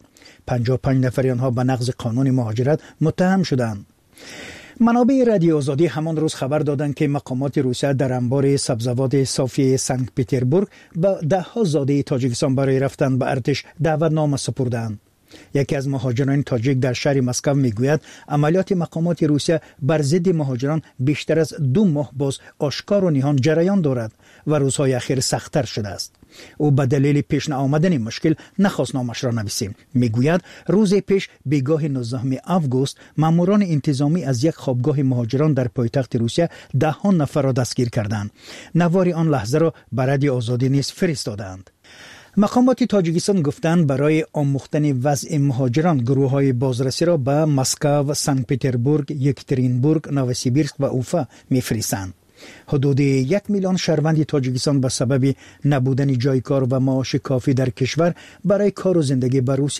Speaker 20: 55 نفر آنها به نقض قانون مهاجرت متهم شدند. منابع رادیو آزادی همان روز خبر دادند که مقامات روسیه در انبار سبزوات صافی سنت پترزبورگ به 10 زاده تاجیکستان برای رفتن به ارتش دعوتنامه سپردند. یکی از مهاجران تاجیک در شهر مسکو میگوید عملیات مقامات روسیه بر ضد مهاجران بیشتر از 2 ماه باز آشکار و نهان جریان دارد و روزهای اخیر سخت‌تر شده است. او به دلیل پیش آمدن مشکل نخواست نامش را نویسیم. میگوید روز پیش بیگاه 19 آگوست ماموران انتظامی از یک خوابگاه مهاجران در پایتخت روسیه 10 نفر را دستگیر کردند. نوار آن لحظه را به رادیو آزادی نیز فرستادند. مقامات تاجیکستان گفتند برای آموختن وضع مهاجران گروه‌های بازرسی را به مسکو، سنت پترزبورگ، یکاترینبورگ، نوسیبیرسک و اوفا می‌فرستند. حدود 1 میلیون شهروند تاجیکستان به سبب نبودن جای کار و معاش کافی در کشور برای کار و زندگی به روسیه